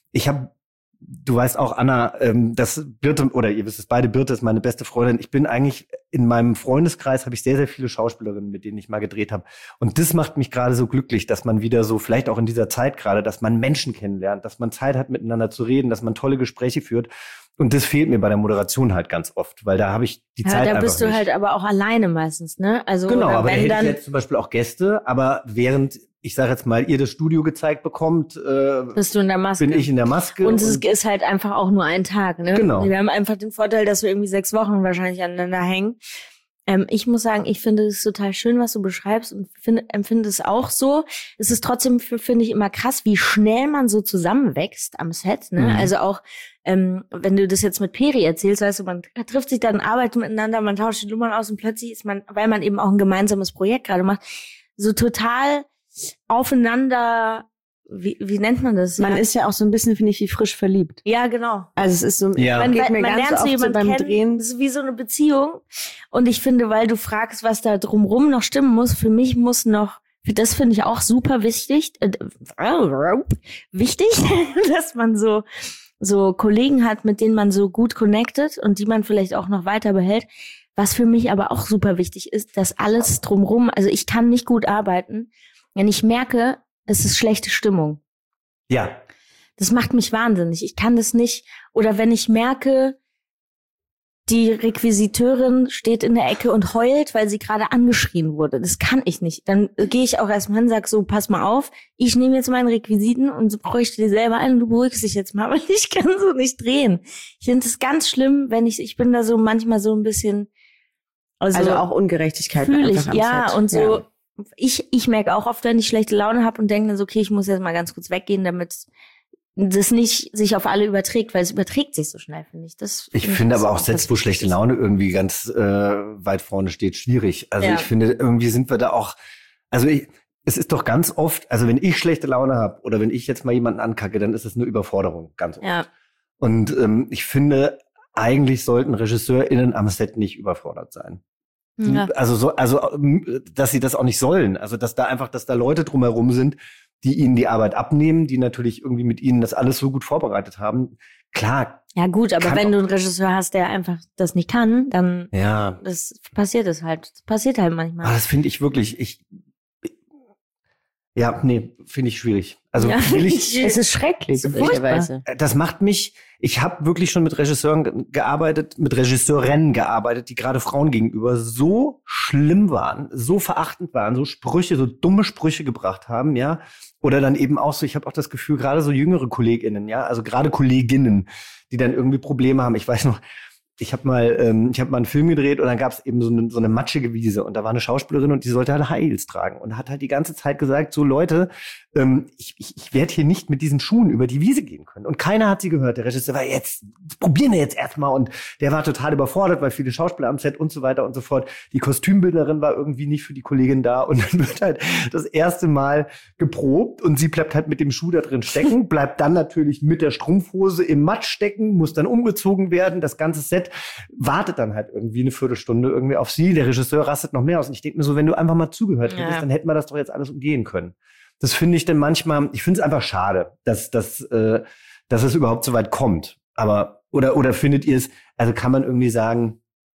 du weißt auch, Anna, dass Birte, oder ihr wisst es beide, Birte ist meine beste Freundin. Ich bin eigentlich, in meinem Freundeskreis habe ich sehr, sehr viele Schauspielerinnen, mit denen ich mal gedreht habe. Und das macht mich gerade so glücklich, dass man wieder so, vielleicht auch in dieser Zeit gerade, dass man Menschen kennenlernt, dass man Zeit hat, miteinander zu reden, dass man tolle Gespräche führt. Und das fehlt mir bei der Moderation halt ganz oft, weil da habe ich die Zeit einfach nicht. Da bist du halt aber auch alleine meistens, ne? Also genau, oder aber wenn da hätte dann ich jetzt zum Beispiel auch Gäste, aber während, ich sage jetzt mal, ihr das Studio gezeigt bekommt, bist du in der Maske. bin ich in der Maske. Und es ist halt einfach auch nur ein Tag, ne? Genau. Wir haben einfach den Vorteil, dass wir irgendwie 6 Wochen wahrscheinlich aneinander hängen. Ich muss sagen, ich finde es total schön, was du beschreibst und empfinde es auch so. Es ist trotzdem, finde ich, immer krass, wie schnell man so zusammenwächst am Set. Ne? Mhm. Also auch, wenn du das jetzt mit Peri erzählst, weißt du, man trifft sich dann, arbeitet miteinander, man tauscht die Nummern aus und plötzlich ist man, weil man eben auch ein gemeinsames Projekt gerade macht, so total aufeinander, wie nennt man das? Man ist ja auch so ein bisschen, finde ich, wie frisch verliebt. Ja, genau. Also es ist so, Ja. Man geht mir lernt ganz so oft so jemanden beim kennen, Drehen. das ist wie so eine Beziehung. Und ich finde, weil du fragst, was da drumrum noch stimmen muss, für mich muss noch, das finde ich auch super wichtig, dass man so Kollegen hat, mit denen man so gut connected und die man vielleicht auch noch weiter behält. Was für mich aber auch super wichtig ist, dass alles drumrum, also ich kann nicht gut arbeiten, wenn ich merke, es ist schlechte Stimmung. Ja. Das macht mich wahnsinnig. Ich kann das nicht. Oder wenn ich merke, die Requisiteurin steht in der Ecke und heult, weil sie gerade angeschrien wurde. Das kann ich nicht. Dann gehe ich auch erstmal hin und sage so, pass mal auf, ich nehme jetzt meine Requisiten und bräuchte dir selber ein und du beruhigst dich jetzt mal, weil ich kann so nicht drehen. Ich finde es ganz schlimm, wenn ich bin da so manchmal so ein bisschen, Also auch Ungerechtigkeit. fühle ich, einfach am ja, Set. und so. Ja. Ich merke auch oft, wenn ich schlechte Laune habe und denke dann so, okay, ich muss jetzt mal ganz kurz weggehen, damit das nicht sich auf alle überträgt, weil es überträgt sich so schnell, finde ich. Ich finde aber auch Sets, wo schlechte Laune irgendwie ganz weit vorne steht, schwierig. Also ich finde, irgendwie sind wir da auch, es ist doch ganz oft, also wenn ich schlechte Laune habe oder wenn ich jetzt mal jemanden ankacke, dann ist es eine Überforderung, ganz oft. Ja. Und ich finde, eigentlich sollten RegisseurInnen am Set nicht überfordert sein. Ja. Also dass sie das auch nicht sollen. Also dass da Leute drumherum sind, die ihnen die Arbeit abnehmen, die natürlich irgendwie mit ihnen das alles so gut vorbereitet haben. Klar. Ja gut, aber wenn du einen Regisseur hast, der einfach das nicht kann, dann das passiert es halt. Das passiert halt manchmal. Aber das finde ich wirklich, finde ich schwierig. Also es ist schrecklich, furchtbar. Das macht mich, ich habe wirklich schon mit Regisseuren gearbeitet, mit Regisseurinnen gearbeitet, die gerade Frauen gegenüber so schlimm waren, so verachtend waren, so dumme Sprüche gebracht haben, ja. Oder dann eben auch so, ich habe auch das Gefühl, gerade so jüngere KollegInnen, ja, also gerade Kolleginnen, die dann irgendwie Probleme haben. Ich weiß noch, ich habe mal einen Film gedreht und dann gab es eben so eine matschige Wiese und da war eine Schauspielerin und die sollte halt High Heels tragen und hat halt die ganze Zeit gesagt, so Leute, ich werde hier nicht mit diesen Schuhen über die Wiese gehen können. Und keiner hat sie gehört. Der Regisseur war jetzt, probieren wir jetzt erstmal und der war total überfordert, weil viele Schauspieler am Set und so weiter und so fort. Die Kostümbildnerin war irgendwie nicht für die Kollegin da und dann wird halt das erste Mal geprobt und sie bleibt halt mit dem Schuh da drin stecken, bleibt dann natürlich mit der Strumpfhose im Matsch stecken, muss dann umgezogen werden. Das ganze Set wartet dann halt irgendwie eine Viertelstunde irgendwie auf sie. Der Regisseur rastet noch mehr aus. Und ich denke mir so, wenn du einfach mal zugehört hättest, dann hätten wir das doch jetzt alles umgehen können. Das finde ich dann manchmal, ich finde es einfach schade, dass es überhaupt so weit kommt. Aber, oder findet ihr es, also kann man irgendwie sagen,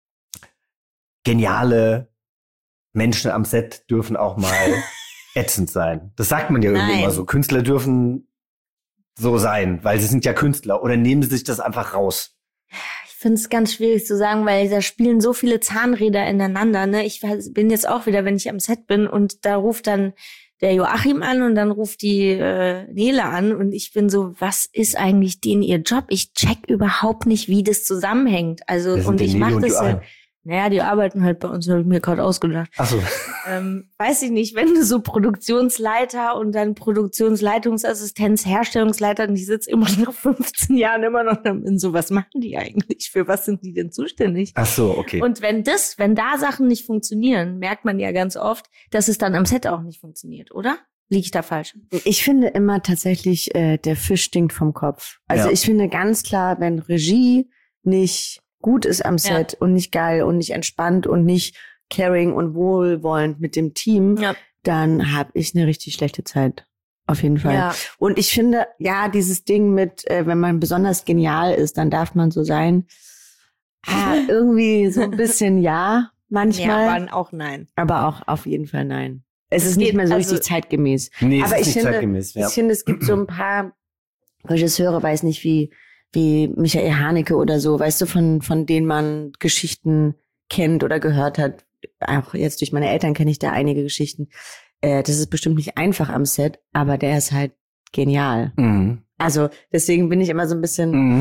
geniale Menschen am Set dürfen auch mal ätzend sein. Das sagt man ja irgendwie immer so. Künstler dürfen so sein, weil sie sind ja Künstler. Oder nehmen sie sich das einfach raus? Ich finde es ganz schwierig zu sagen, weil da spielen so viele Zahnräder ineinander. Ne? Ich bin jetzt auch wieder, wenn ich am Set bin und da ruft dann der Joachim an und dann ruft die Nele an und ich bin so, was ist eigentlich denen ihr Job? Ich check überhaupt nicht, wie das zusammenhängt. Also und ich mache das ja. Naja, die arbeiten halt bei uns, habe ich mir gerade ausgedacht. Ach so. Weiß ich nicht, wenn du so Produktionsleiter und dann Produktionsleitungsassistenz, Herstellungsleiter, und die sitzen immer nach 15 Jahren immer noch in so, was machen die eigentlich? Für was sind die denn zuständig? Ach so, okay. Und wenn da Sachen nicht funktionieren, merkt man ja ganz oft, dass es dann am Set auch nicht funktioniert, oder? Liege ich da falsch? Ich finde immer tatsächlich, der Fisch stinkt vom Kopf. Also ich finde ganz klar, wenn Regie nicht gut ist am Set und nicht geil und nicht entspannt und nicht caring und wohlwollend mit dem Team, dann habe ich eine richtig schlechte Zeit. Auf jeden Fall. Ja. Und ich finde, dieses Ding mit, wenn man besonders genial ist, dann darf man so sein. Irgendwie so ein bisschen manchmal. Ja, aber auch nein. Aber auch auf jeden Fall nein. Es ist nicht mehr so richtig zeitgemäß. Nee, aber es ist nicht zeitgemäß. Ich finde, es gibt so ein paar Regisseure, weiß nicht wie Michael Haneke oder so, weißt du, von denen man Geschichten kennt oder gehört hat. Auch jetzt durch meine Eltern kenne ich da einige Geschichten. Das ist bestimmt nicht einfach am Set, aber der ist halt genial. Mhm. Also deswegen bin ich immer so ein bisschen,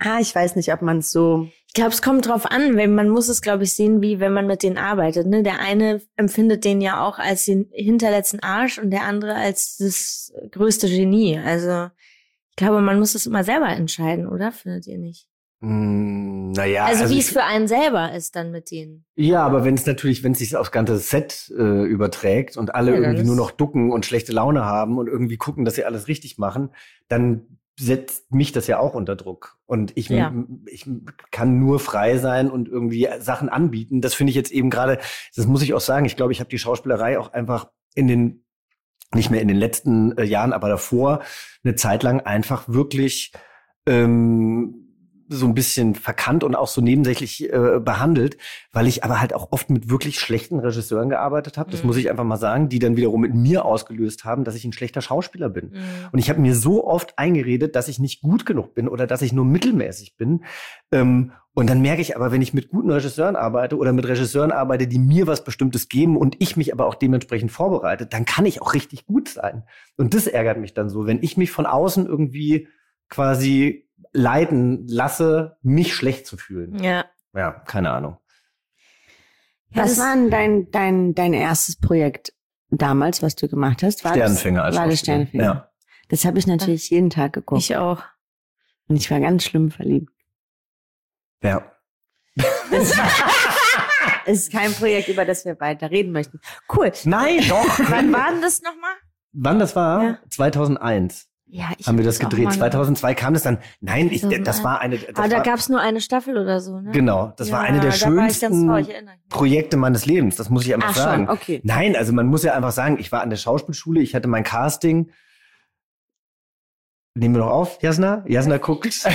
Ich weiß nicht, ob man es so... Ich glaube, es kommt drauf an, weil man muss es, glaube ich, sehen, wie wenn man mit denen arbeitet. Ne? Der eine empfindet den ja auch als den hinterletzten Arsch und der andere als das größte Genie. Also ich glaube, man muss es immer selber entscheiden, oder? Findet ihr nicht? Naja. Also wie es für einen selber ist dann mit denen. Ja, aber wenn es sich aufs ganze Set überträgt und alle irgendwie nur noch ducken und schlechte Laune haben und irgendwie gucken, dass sie alles richtig machen, dann setzt mich das ja auch unter Druck. Und ich kann nur frei sein und irgendwie Sachen anbieten. Das finde ich jetzt eben gerade, das muss ich auch sagen, ich glaube, ich habe die Schauspielerei auch einfach nicht mehr in den letzten Jahren, aber davor eine Zeit lang einfach wirklich so ein bisschen verkannt und auch so nebensächlich behandelt, weil ich aber halt auch oft mit wirklich schlechten Regisseuren gearbeitet habe. Das muss ich einfach mal sagen, die dann wiederum mit mir ausgelöst haben, dass ich ein schlechter Schauspieler bin. Und ich habe mir so oft eingeredet, dass ich nicht gut genug bin oder dass ich nur mittelmäßig bin. Und dann merke ich aber, wenn ich mit guten Regisseuren arbeite oder mit Regisseuren arbeite, die mir was Bestimmtes geben und ich mich aber auch dementsprechend vorbereite, dann kann ich auch richtig gut sein. Und das ärgert mich dann so, wenn ich mich von außen irgendwie quasi leiden lasse, mich schlecht zu fühlen. Ja. Ja, keine Ahnung. Was war denn dein erstes Projekt damals, was du gemacht hast? Sternenfänger als Schauspieler. War das Schauspieler. Sternenfänger? Ja. Das habe ich natürlich jeden Tag geguckt. Ich auch. Und ich war ganz schlimm verliebt. Ja. Es ist kein Projekt, über das wir weiter reden möchten. Cool. Nein, doch. Wann war denn das nochmal? Wann das war? Ja. 2001. Ja, Haben wir das gedreht. 2002 kam das dann. Nein, das war eine. Aber da gab's nur eine Staffel oder so, ne? Genau, das war eine der schönsten Projekte meines Lebens. Das muss ich einfach sagen. Schon, okay. Nein, also man muss ja einfach sagen, ich war an der Schauspielschule, ich hatte mein Casting. Nehmen wir noch auf, Jasna? Jasna guckt. Wir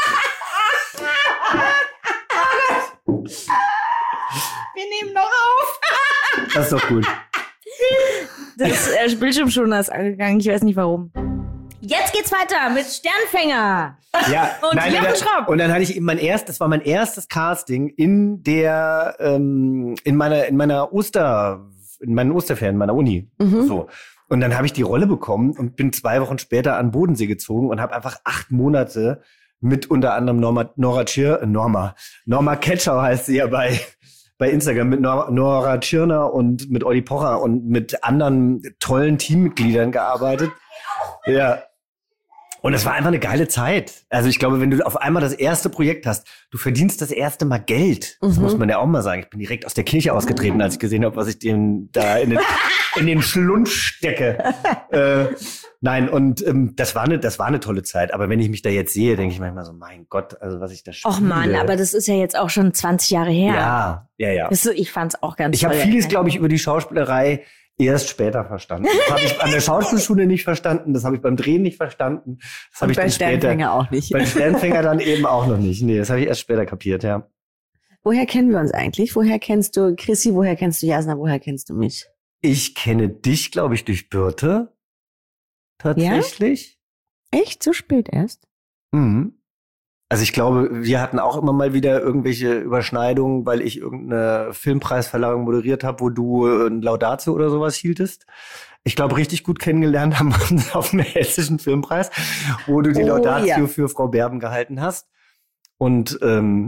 nehmen noch auf. Das ist doch gut. Das Bildschirmschoner ist angegangen, ich weiß nicht warum. Jetzt geht's weiter mit Sternfänger. Ja, und Jochen Schropp. Und dann hatte ich eben das war mein erstes Casting in meinen Osterferien, meiner Uni. So. Und dann habe ich die Rolle bekommen und bin 2 Wochen später an Bodensee gezogen und habe einfach 8 Monate mit unter anderem Norma Ketschau heißt sie ja bei Instagram, mit Nora Tschirner und mit Olli Pocher und mit anderen tollen Teammitgliedern gearbeitet. Ja. Und es war einfach eine geile Zeit. Also ich glaube, wenn du auf einmal das erste Projekt hast, du verdienst das erste Mal Geld. Das muss man ja auch mal sagen. Ich bin direkt aus der Kirche ausgetreten, als ich gesehen habe, was ich dem da in den Schlund stecke. Nein, und das war eine tolle Zeit. Aber wenn ich mich da jetzt sehe, denke ich manchmal so, mein Gott, also was ich da spiele. Och Mann, aber das ist ja jetzt auch schon 20 Jahre her. Ja. Ich fand's auch ganz toll. Ich habe vieles, glaube ich, über die Schauspielerei erst später verstanden. Das habe ich an der Schauspielschule nicht verstanden, das habe ich beim Drehen nicht verstanden. Das habe ich dann später. Bei Sternfänger auch nicht. Bei Sternfänger dann eben auch noch nicht. Nee, das habe ich erst später kapiert, ja. Woher kennen wir uns eigentlich? Woher kennst du Chrissy? Woher kennst du Jasna? Woher kennst du mich? Ich kenne dich, glaube ich, durch Birte. Tatsächlich. Ja? Echt? So spät erst? Mhm. Also ich glaube, wir hatten auch immer mal wieder irgendwelche Überschneidungen, weil ich irgendeine Filmpreisverleihung moderiert habe, wo du ein Laudatio oder sowas hieltest. Ich glaube, richtig gut kennengelernt haben wir uns auf dem Hessischen Filmpreis, wo du die Laudatio für Frau Berben gehalten hast. Und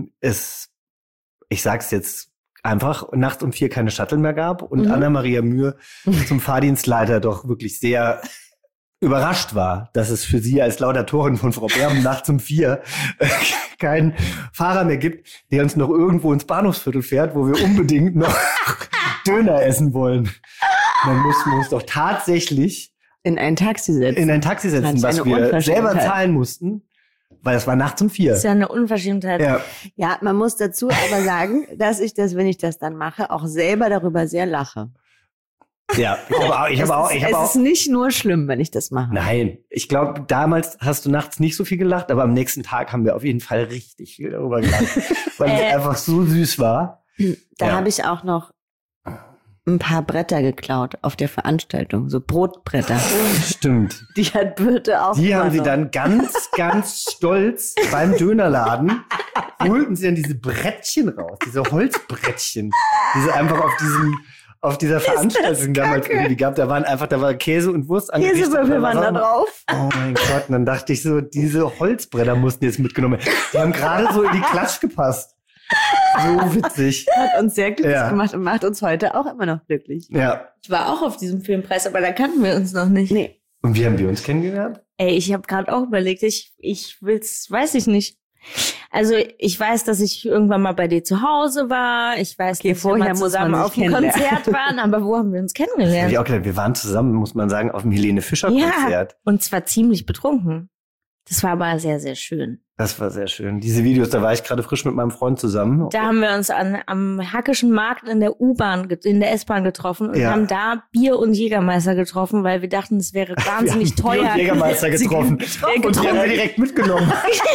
ich sag's jetzt einfach, nachts um 4 keine Shuttle mehr gab und Anna-Maria Mühe zum Fahrdienstleiter doch wirklich sehr überrascht war, dass es für sie als Laudatorin von Frau Berben nachts um 4 keinen Fahrer mehr gibt, der uns noch irgendwo ins Bahnhofsviertel fährt, wo wir unbedingt noch Döner essen wollen. Dann mussten wir uns doch tatsächlich in ein Taxi setzen, was wir selber zahlen mussten, weil es war nachts um 4. Das ist ja eine Unverschämtheit. Ja, man muss dazu aber sagen, dass ich das, wenn ich das dann mache, auch selber darüber sehr lache. Ja, ich habe auch. Es ist nicht nur schlimm, wenn ich das mache. Nein, ich glaube, damals hast du nachts nicht so viel gelacht, aber am nächsten Tag haben wir auf jeden Fall richtig viel darüber gelacht, weil es einfach so süß war. Da habe ich auch noch ein paar Bretter geklaut auf der Veranstaltung, so Brotbretter. Stimmt. Die hat Birte auch. Die haben sie dann ganz, ganz stolz beim Dönerladen, holten sie dann diese Brettchen raus, diese Holzbrettchen, die sie einfach auf dieser Veranstaltung damals irgendwie gab. Da war Käse und Wurst angerichtet. Käsewürfel waren da drauf. Oh mein Gott, und dann dachte ich so, diese Holzbretter mussten jetzt mitgenommen werden. Die haben gerade so in die Klatsch gepasst. So witzig. Hat uns sehr glücklich gemacht und macht uns heute auch immer noch glücklich. Ja. Ich war auch auf diesem Filmpreis, aber da kannten wir uns noch nicht. Nee. Und wie haben wir uns kennengelernt? Ey, ich habe gerade auch überlegt, ich weiß ich nicht. Also ich weiß, dass ich irgendwann mal bei dir zu Hause war. Ich weiß, dass wir mal zusammen auf einem Konzert waren. Aber wo haben wir uns kennengelernt? Wir waren zusammen, muss man sagen, auf dem Helene Fischer Konzert. Ja, und zwar ziemlich betrunken. Das war aber sehr, sehr schön. Das war sehr schön. Diese Videos, da war ich gerade frisch mit meinem Freund zusammen. Da haben wir uns am Hackischen Markt in der S-Bahn getroffen und haben da Bier und Jägermeister getroffen, weil wir dachten, es wäre wahnsinnig teuer. Bier und Jägermeister getroffen. Und die haben wir direkt mitgenommen.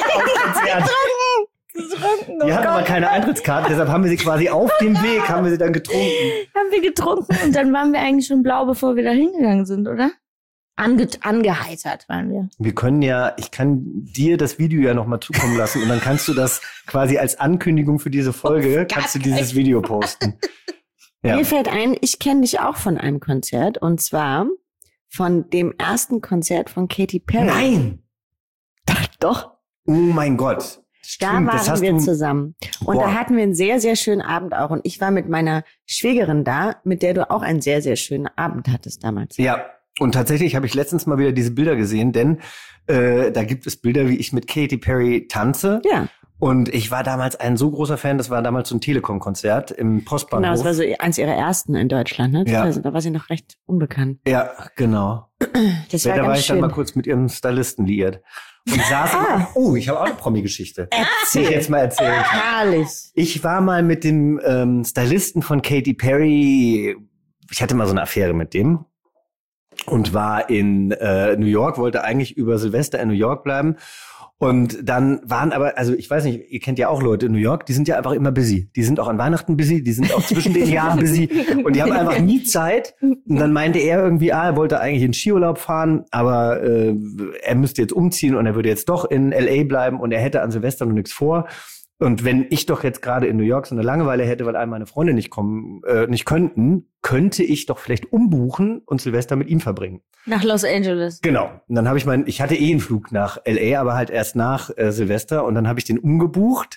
Getrunken. Die hatten aber keine Eintrittskarte, deshalb haben wir sie quasi auf dem Weg, haben wir sie dann getrunken. Haben wir getrunken und dann waren wir eigentlich schon blau, bevor wir da hingegangen sind, oder? Angeheitert waren wir. Ich kann dir das Video ja nochmal zukommen lassen und dann kannst du das quasi als Ankündigung für diese Folge, kannst du dieses Video posten. Ja. Mir fällt ein, ich kenne dich auch von einem Konzert und zwar von dem ersten Konzert von Katy Perry. Nein! Doch. Oh mein Gott. Da waren wir zusammen. Und da hatten wir einen sehr, sehr schönen Abend auch. Und ich war mit meiner Schwägerin da, mit der du auch einen sehr, sehr schönen Abend hattest damals. Ja. Und tatsächlich habe ich letztens mal wieder diese Bilder gesehen, denn da gibt es Bilder, wie ich mit Katy Perry tanze. Ja. Und ich war damals ein so großer Fan, das war damals so ein Telekom-Konzert im Postbahnhof. Genau, das war so eins ihrer ersten in Deutschland, ne? Ja. Da war sie noch recht unbekannt. Ja, genau. Das war da ganz war ich schön. dann mal kurz mit ihrem Stylisten liiert. Und saß ich habe auch eine Promi-Geschichte. Die ich jetzt mal erzählen. Herrlich. Ich war mal mit dem Stylisten von Katy Perry, ich hatte mal so eine Affäre mit dem. Und war in New York, wollte eigentlich über Silvester in New York bleiben. Und dann waren aber, also ich weiß nicht, ihr kennt ja auch Leute in New York, die sind ja einfach immer busy. Die sind auch an Weihnachten busy, die sind auch zwischen den Jahren busy. Und die haben einfach nie Zeit. Und dann meinte er irgendwie, er wollte eigentlich in Skiurlaub fahren, aber er müsste jetzt umziehen und er würde jetzt doch in L.A. bleiben und er hätte an Silvester noch nichts vor. Und wenn ich doch jetzt gerade in New York so eine Langeweile hätte, weil all meine Freunde nicht könnten, könnte ich doch vielleicht umbuchen und Silvester mit ihm verbringen. Nach Los Angeles. Genau. Und dann habe ich hatte einen Flug nach L.A., aber halt erst nach Silvester. Und dann habe ich den umgebucht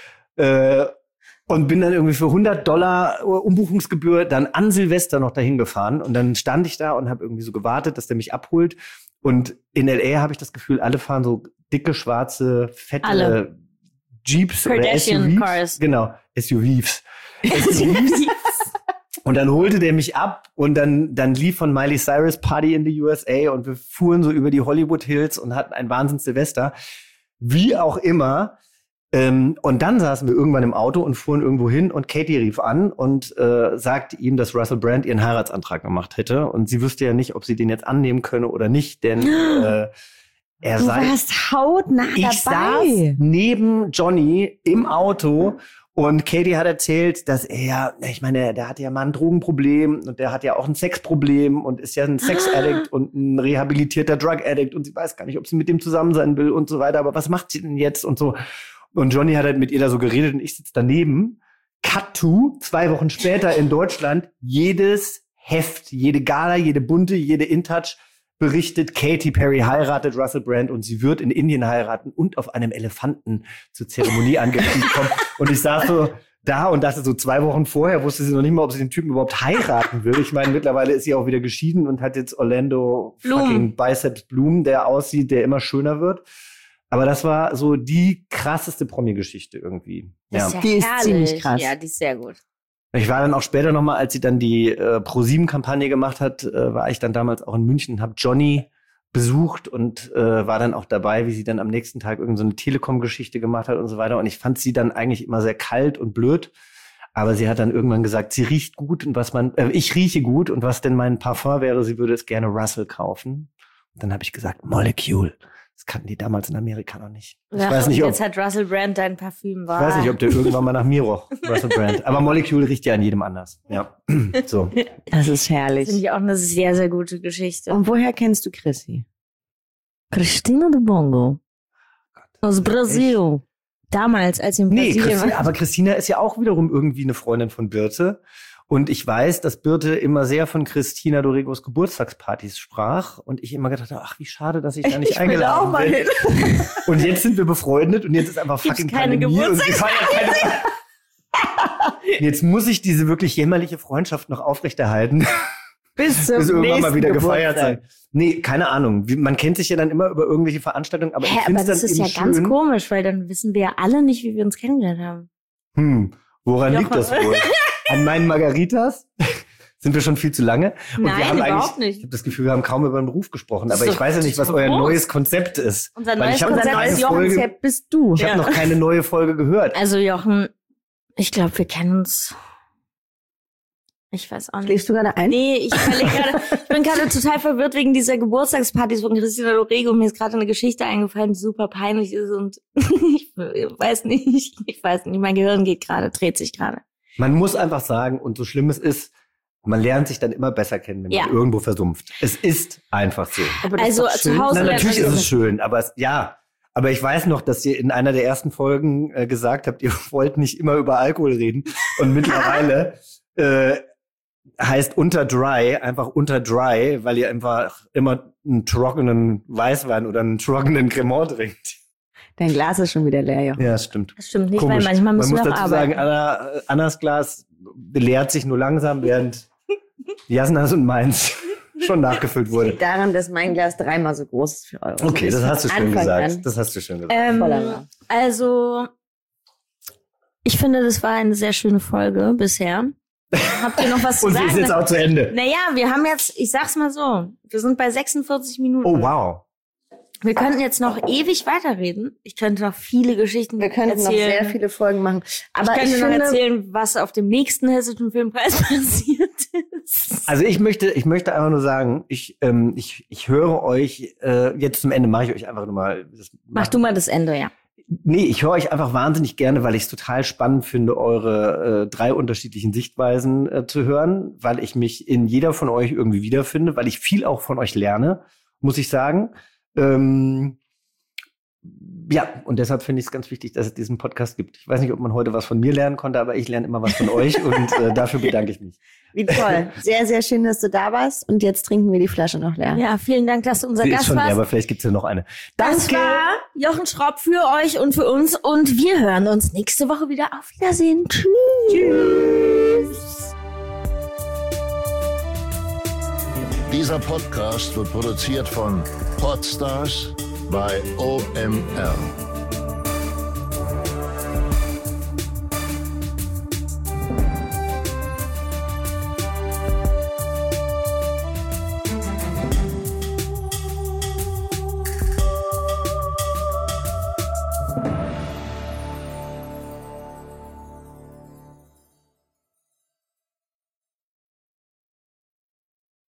und bin dann irgendwie für $100 Umbuchungsgebühr dann an Silvester noch dahin gefahren. Und dann stand ich da und habe irgendwie so gewartet, dass der mich abholt. Und in L.A. habe ich das Gefühl, alle fahren so dicke, schwarze, fette Jeeps oder SUVs. Cars. Genau, SUVs. Und dann holte der mich ab und dann lief von Miley Cyrus Party in the USA und wir fuhren so über die Hollywood Hills und hatten ein Wahnsinns-Silvester. Wie auch immer. Und dann saßen wir irgendwann im Auto und fuhren irgendwo hin und Katy rief an und sagte ihm, dass Russell Brand ihren Heiratsantrag gemacht hätte. Und sie wüsste ja nicht, ob sie den jetzt annehmen könne oder nicht, denn Du warst hautnah dabei. Ich saß neben Johnny im Auto und Katy hat erzählt, dass der hatte ja mal ein Drogenproblem und der hat ja auch ein Sexproblem und ist ja ein Sex-Addict und ein rehabilitierter Drug-Addict und sie weiß gar nicht, ob sie mit dem zusammen sein will und so weiter, aber was macht sie denn jetzt und so. Und Johnny hat halt mit ihr da so geredet und ich sitze daneben. Cut to, 2 Wochen später in Deutschland, jedes Heft, jede Gala, jede Bunte, jede InTouch berichtet, Katy Perry heiratet Russell Brand und sie wird in Indien heiraten und auf einem Elefanten zur Zeremonie angekündigt kommen. Und ich saß so da und dachte so 2 Wochen vorher, wusste sie noch nicht mal, ob sie den Typen überhaupt heiraten will. Ich meine, mittlerweile ist sie auch wieder geschieden und hat jetzt Orlando fucking Biceps Bloom, der aussieht, der immer schöner wird. Aber das war so die krasseste Promi-Geschichte irgendwie. Ja. Die ist ziemlich krass. Ja, die ist sehr gut. Ich war dann auch später nochmal, als sie dann die Pro7-Kampagne gemacht hat, war ich dann damals auch in München, habe Johnny besucht und war dann auch dabei, wie sie dann am nächsten Tag irgend so eine Telekom-Geschichte gemacht hat und so weiter. Und ich fand sie dann eigentlich immer sehr kalt und blöd. Aber sie hat dann irgendwann gesagt, sie riecht gut und ich rieche gut und was denn mein Parfum wäre, sie würde es gerne Russell kaufen. Und dann habe ich gesagt, Molecule. Das kannten die damals in Amerika noch nicht. Jetzt hat Russell Brand dein Parfüm wahr. Ich weiß nicht, ob der irgendwann mal nach mir roch, Russell Brand. Aber Molecule riecht ja an jedem anders. Ja, so. Das ist herrlich. Finde ich auch eine sehr, sehr gute Geschichte. Und woher kennst du Chrissy? Christina de Bongo. Aus Brasil. Damals, als sie in Brasilien war. Aber Christina ist ja auch wiederum irgendwie eine Freundin von Birte. Und ich weiß, dass Birte immer sehr von Christina Dorregos Geburtstagspartys sprach. Und ich immer gedacht habe, ach, wie schade, dass ich da nicht eingeladen bin. Und jetzt sind wir befreundet und jetzt ist einfach fucking Pandemie. Und wir feiern keine. Jetzt muss ich diese wirklich jämmerliche Freundschaft noch aufrechterhalten. Bis irgendwann mal wieder gefeiert sein. Nee, keine Ahnung. Man kennt sich ja dann immer über irgendwelche Veranstaltungen, aber ich finde es dann das ist ja schön. Ganz komisch, weil dann wissen wir ja alle nicht, wie wir uns kennengelernt haben. Woran liegt das wohl? An meinen Margaritas? Sind wir schon viel zu lange? Und Nein, wir haben überhaupt nicht. Ich habe das Gefühl, wir haben kaum über den Beruf gesprochen, aber Das ich weiß ja nicht, was euer neues Konzept ist. Unser Weil neues ich habe Konzept bist du. Ich habe noch keine neue Folge gehört. Also Jochen, ich glaube, wir kennen uns. Ich weiß auch nicht. Schläfst du gerade ein? Nee, ich bin gerade total verwirrt wegen dieser Geburtstagspartys von Christina Dorrego. Mir ist gerade eine Geschichte eingefallen, die super peinlich ist und ich weiß nicht. Mein Gehirn dreht sich gerade. Man muss einfach sagen, und so schlimm es ist, man lernt sich dann immer besser kennen, wenn man irgendwo versumpft. Es ist einfach so. Also zu Hause. Na, natürlich ist es schön, aber aber ich weiß noch, dass ihr in einer der ersten Folgen gesagt habt, ihr wollt nicht immer über Alkohol reden. Und mittlerweile heißt unter Dry, weil ihr einfach immer einen trockenen Weißwein oder einen trockenen Cremant trinkt. Dein Glas ist schon wieder leer, ja. Ja, das stimmt. Das stimmt nicht, Komisch. weil manchmal müssen wir auch dazu arbeiten. sagen, Annas Glas leert sich nur langsam, während Jasnas und meins schon nachgefüllt wurde. Liegt daran, dass mein Glas 3-mal so groß ist für eure. Okay, das hast du schön gesagt. Das hast du schön gesagt. Also, ich finde, das war eine sehr schöne Folge bisher. Habt ihr noch was zu sagen? Und sie ist jetzt auch zu Ende. Naja, wir haben jetzt, ich sag's mal so, wir sind bei 46 Minuten. Oh, wow. Wir könnten jetzt noch ewig weiterreden. Ich könnte noch viele Geschichten Wir könnten noch sehr viele Folgen machen. Aber ich könnte noch finde, erzählen, was auf dem nächsten Hessischen Filmpreis passiert ist. Also ich möchte einfach nur sagen, ich höre euch, jetzt zum Ende mache ich euch einfach nochmal. Mach du mal das Ende, ja. Nee, ich höre euch einfach wahnsinnig gerne, weil ich es total spannend finde, eure 3 unterschiedlichen Sichtweisen zu hören, weil ich mich in jeder von euch irgendwie wiederfinde, weil ich viel auch von euch lerne, muss ich sagen. Ja, und deshalb finde ich es ganz wichtig, dass es diesen Podcast gibt. Ich weiß nicht, ob man heute was von mir lernen konnte, aber ich lerne immer was von euch und dafür bedanke ich mich. Wie toll. Sehr, sehr schön, dass du da warst und jetzt trinken wir die Flasche noch leer. Ja, vielen Dank, dass du unser Sie Gast ist schon warst. leer, aber vielleicht gibt es ja noch eine. Das war Jochen Schropp für euch und für uns und wir hören uns nächste Woche wieder. Auf Wiedersehen. Tschüss. Dieser Podcast wird produziert von Podstars bei OMR.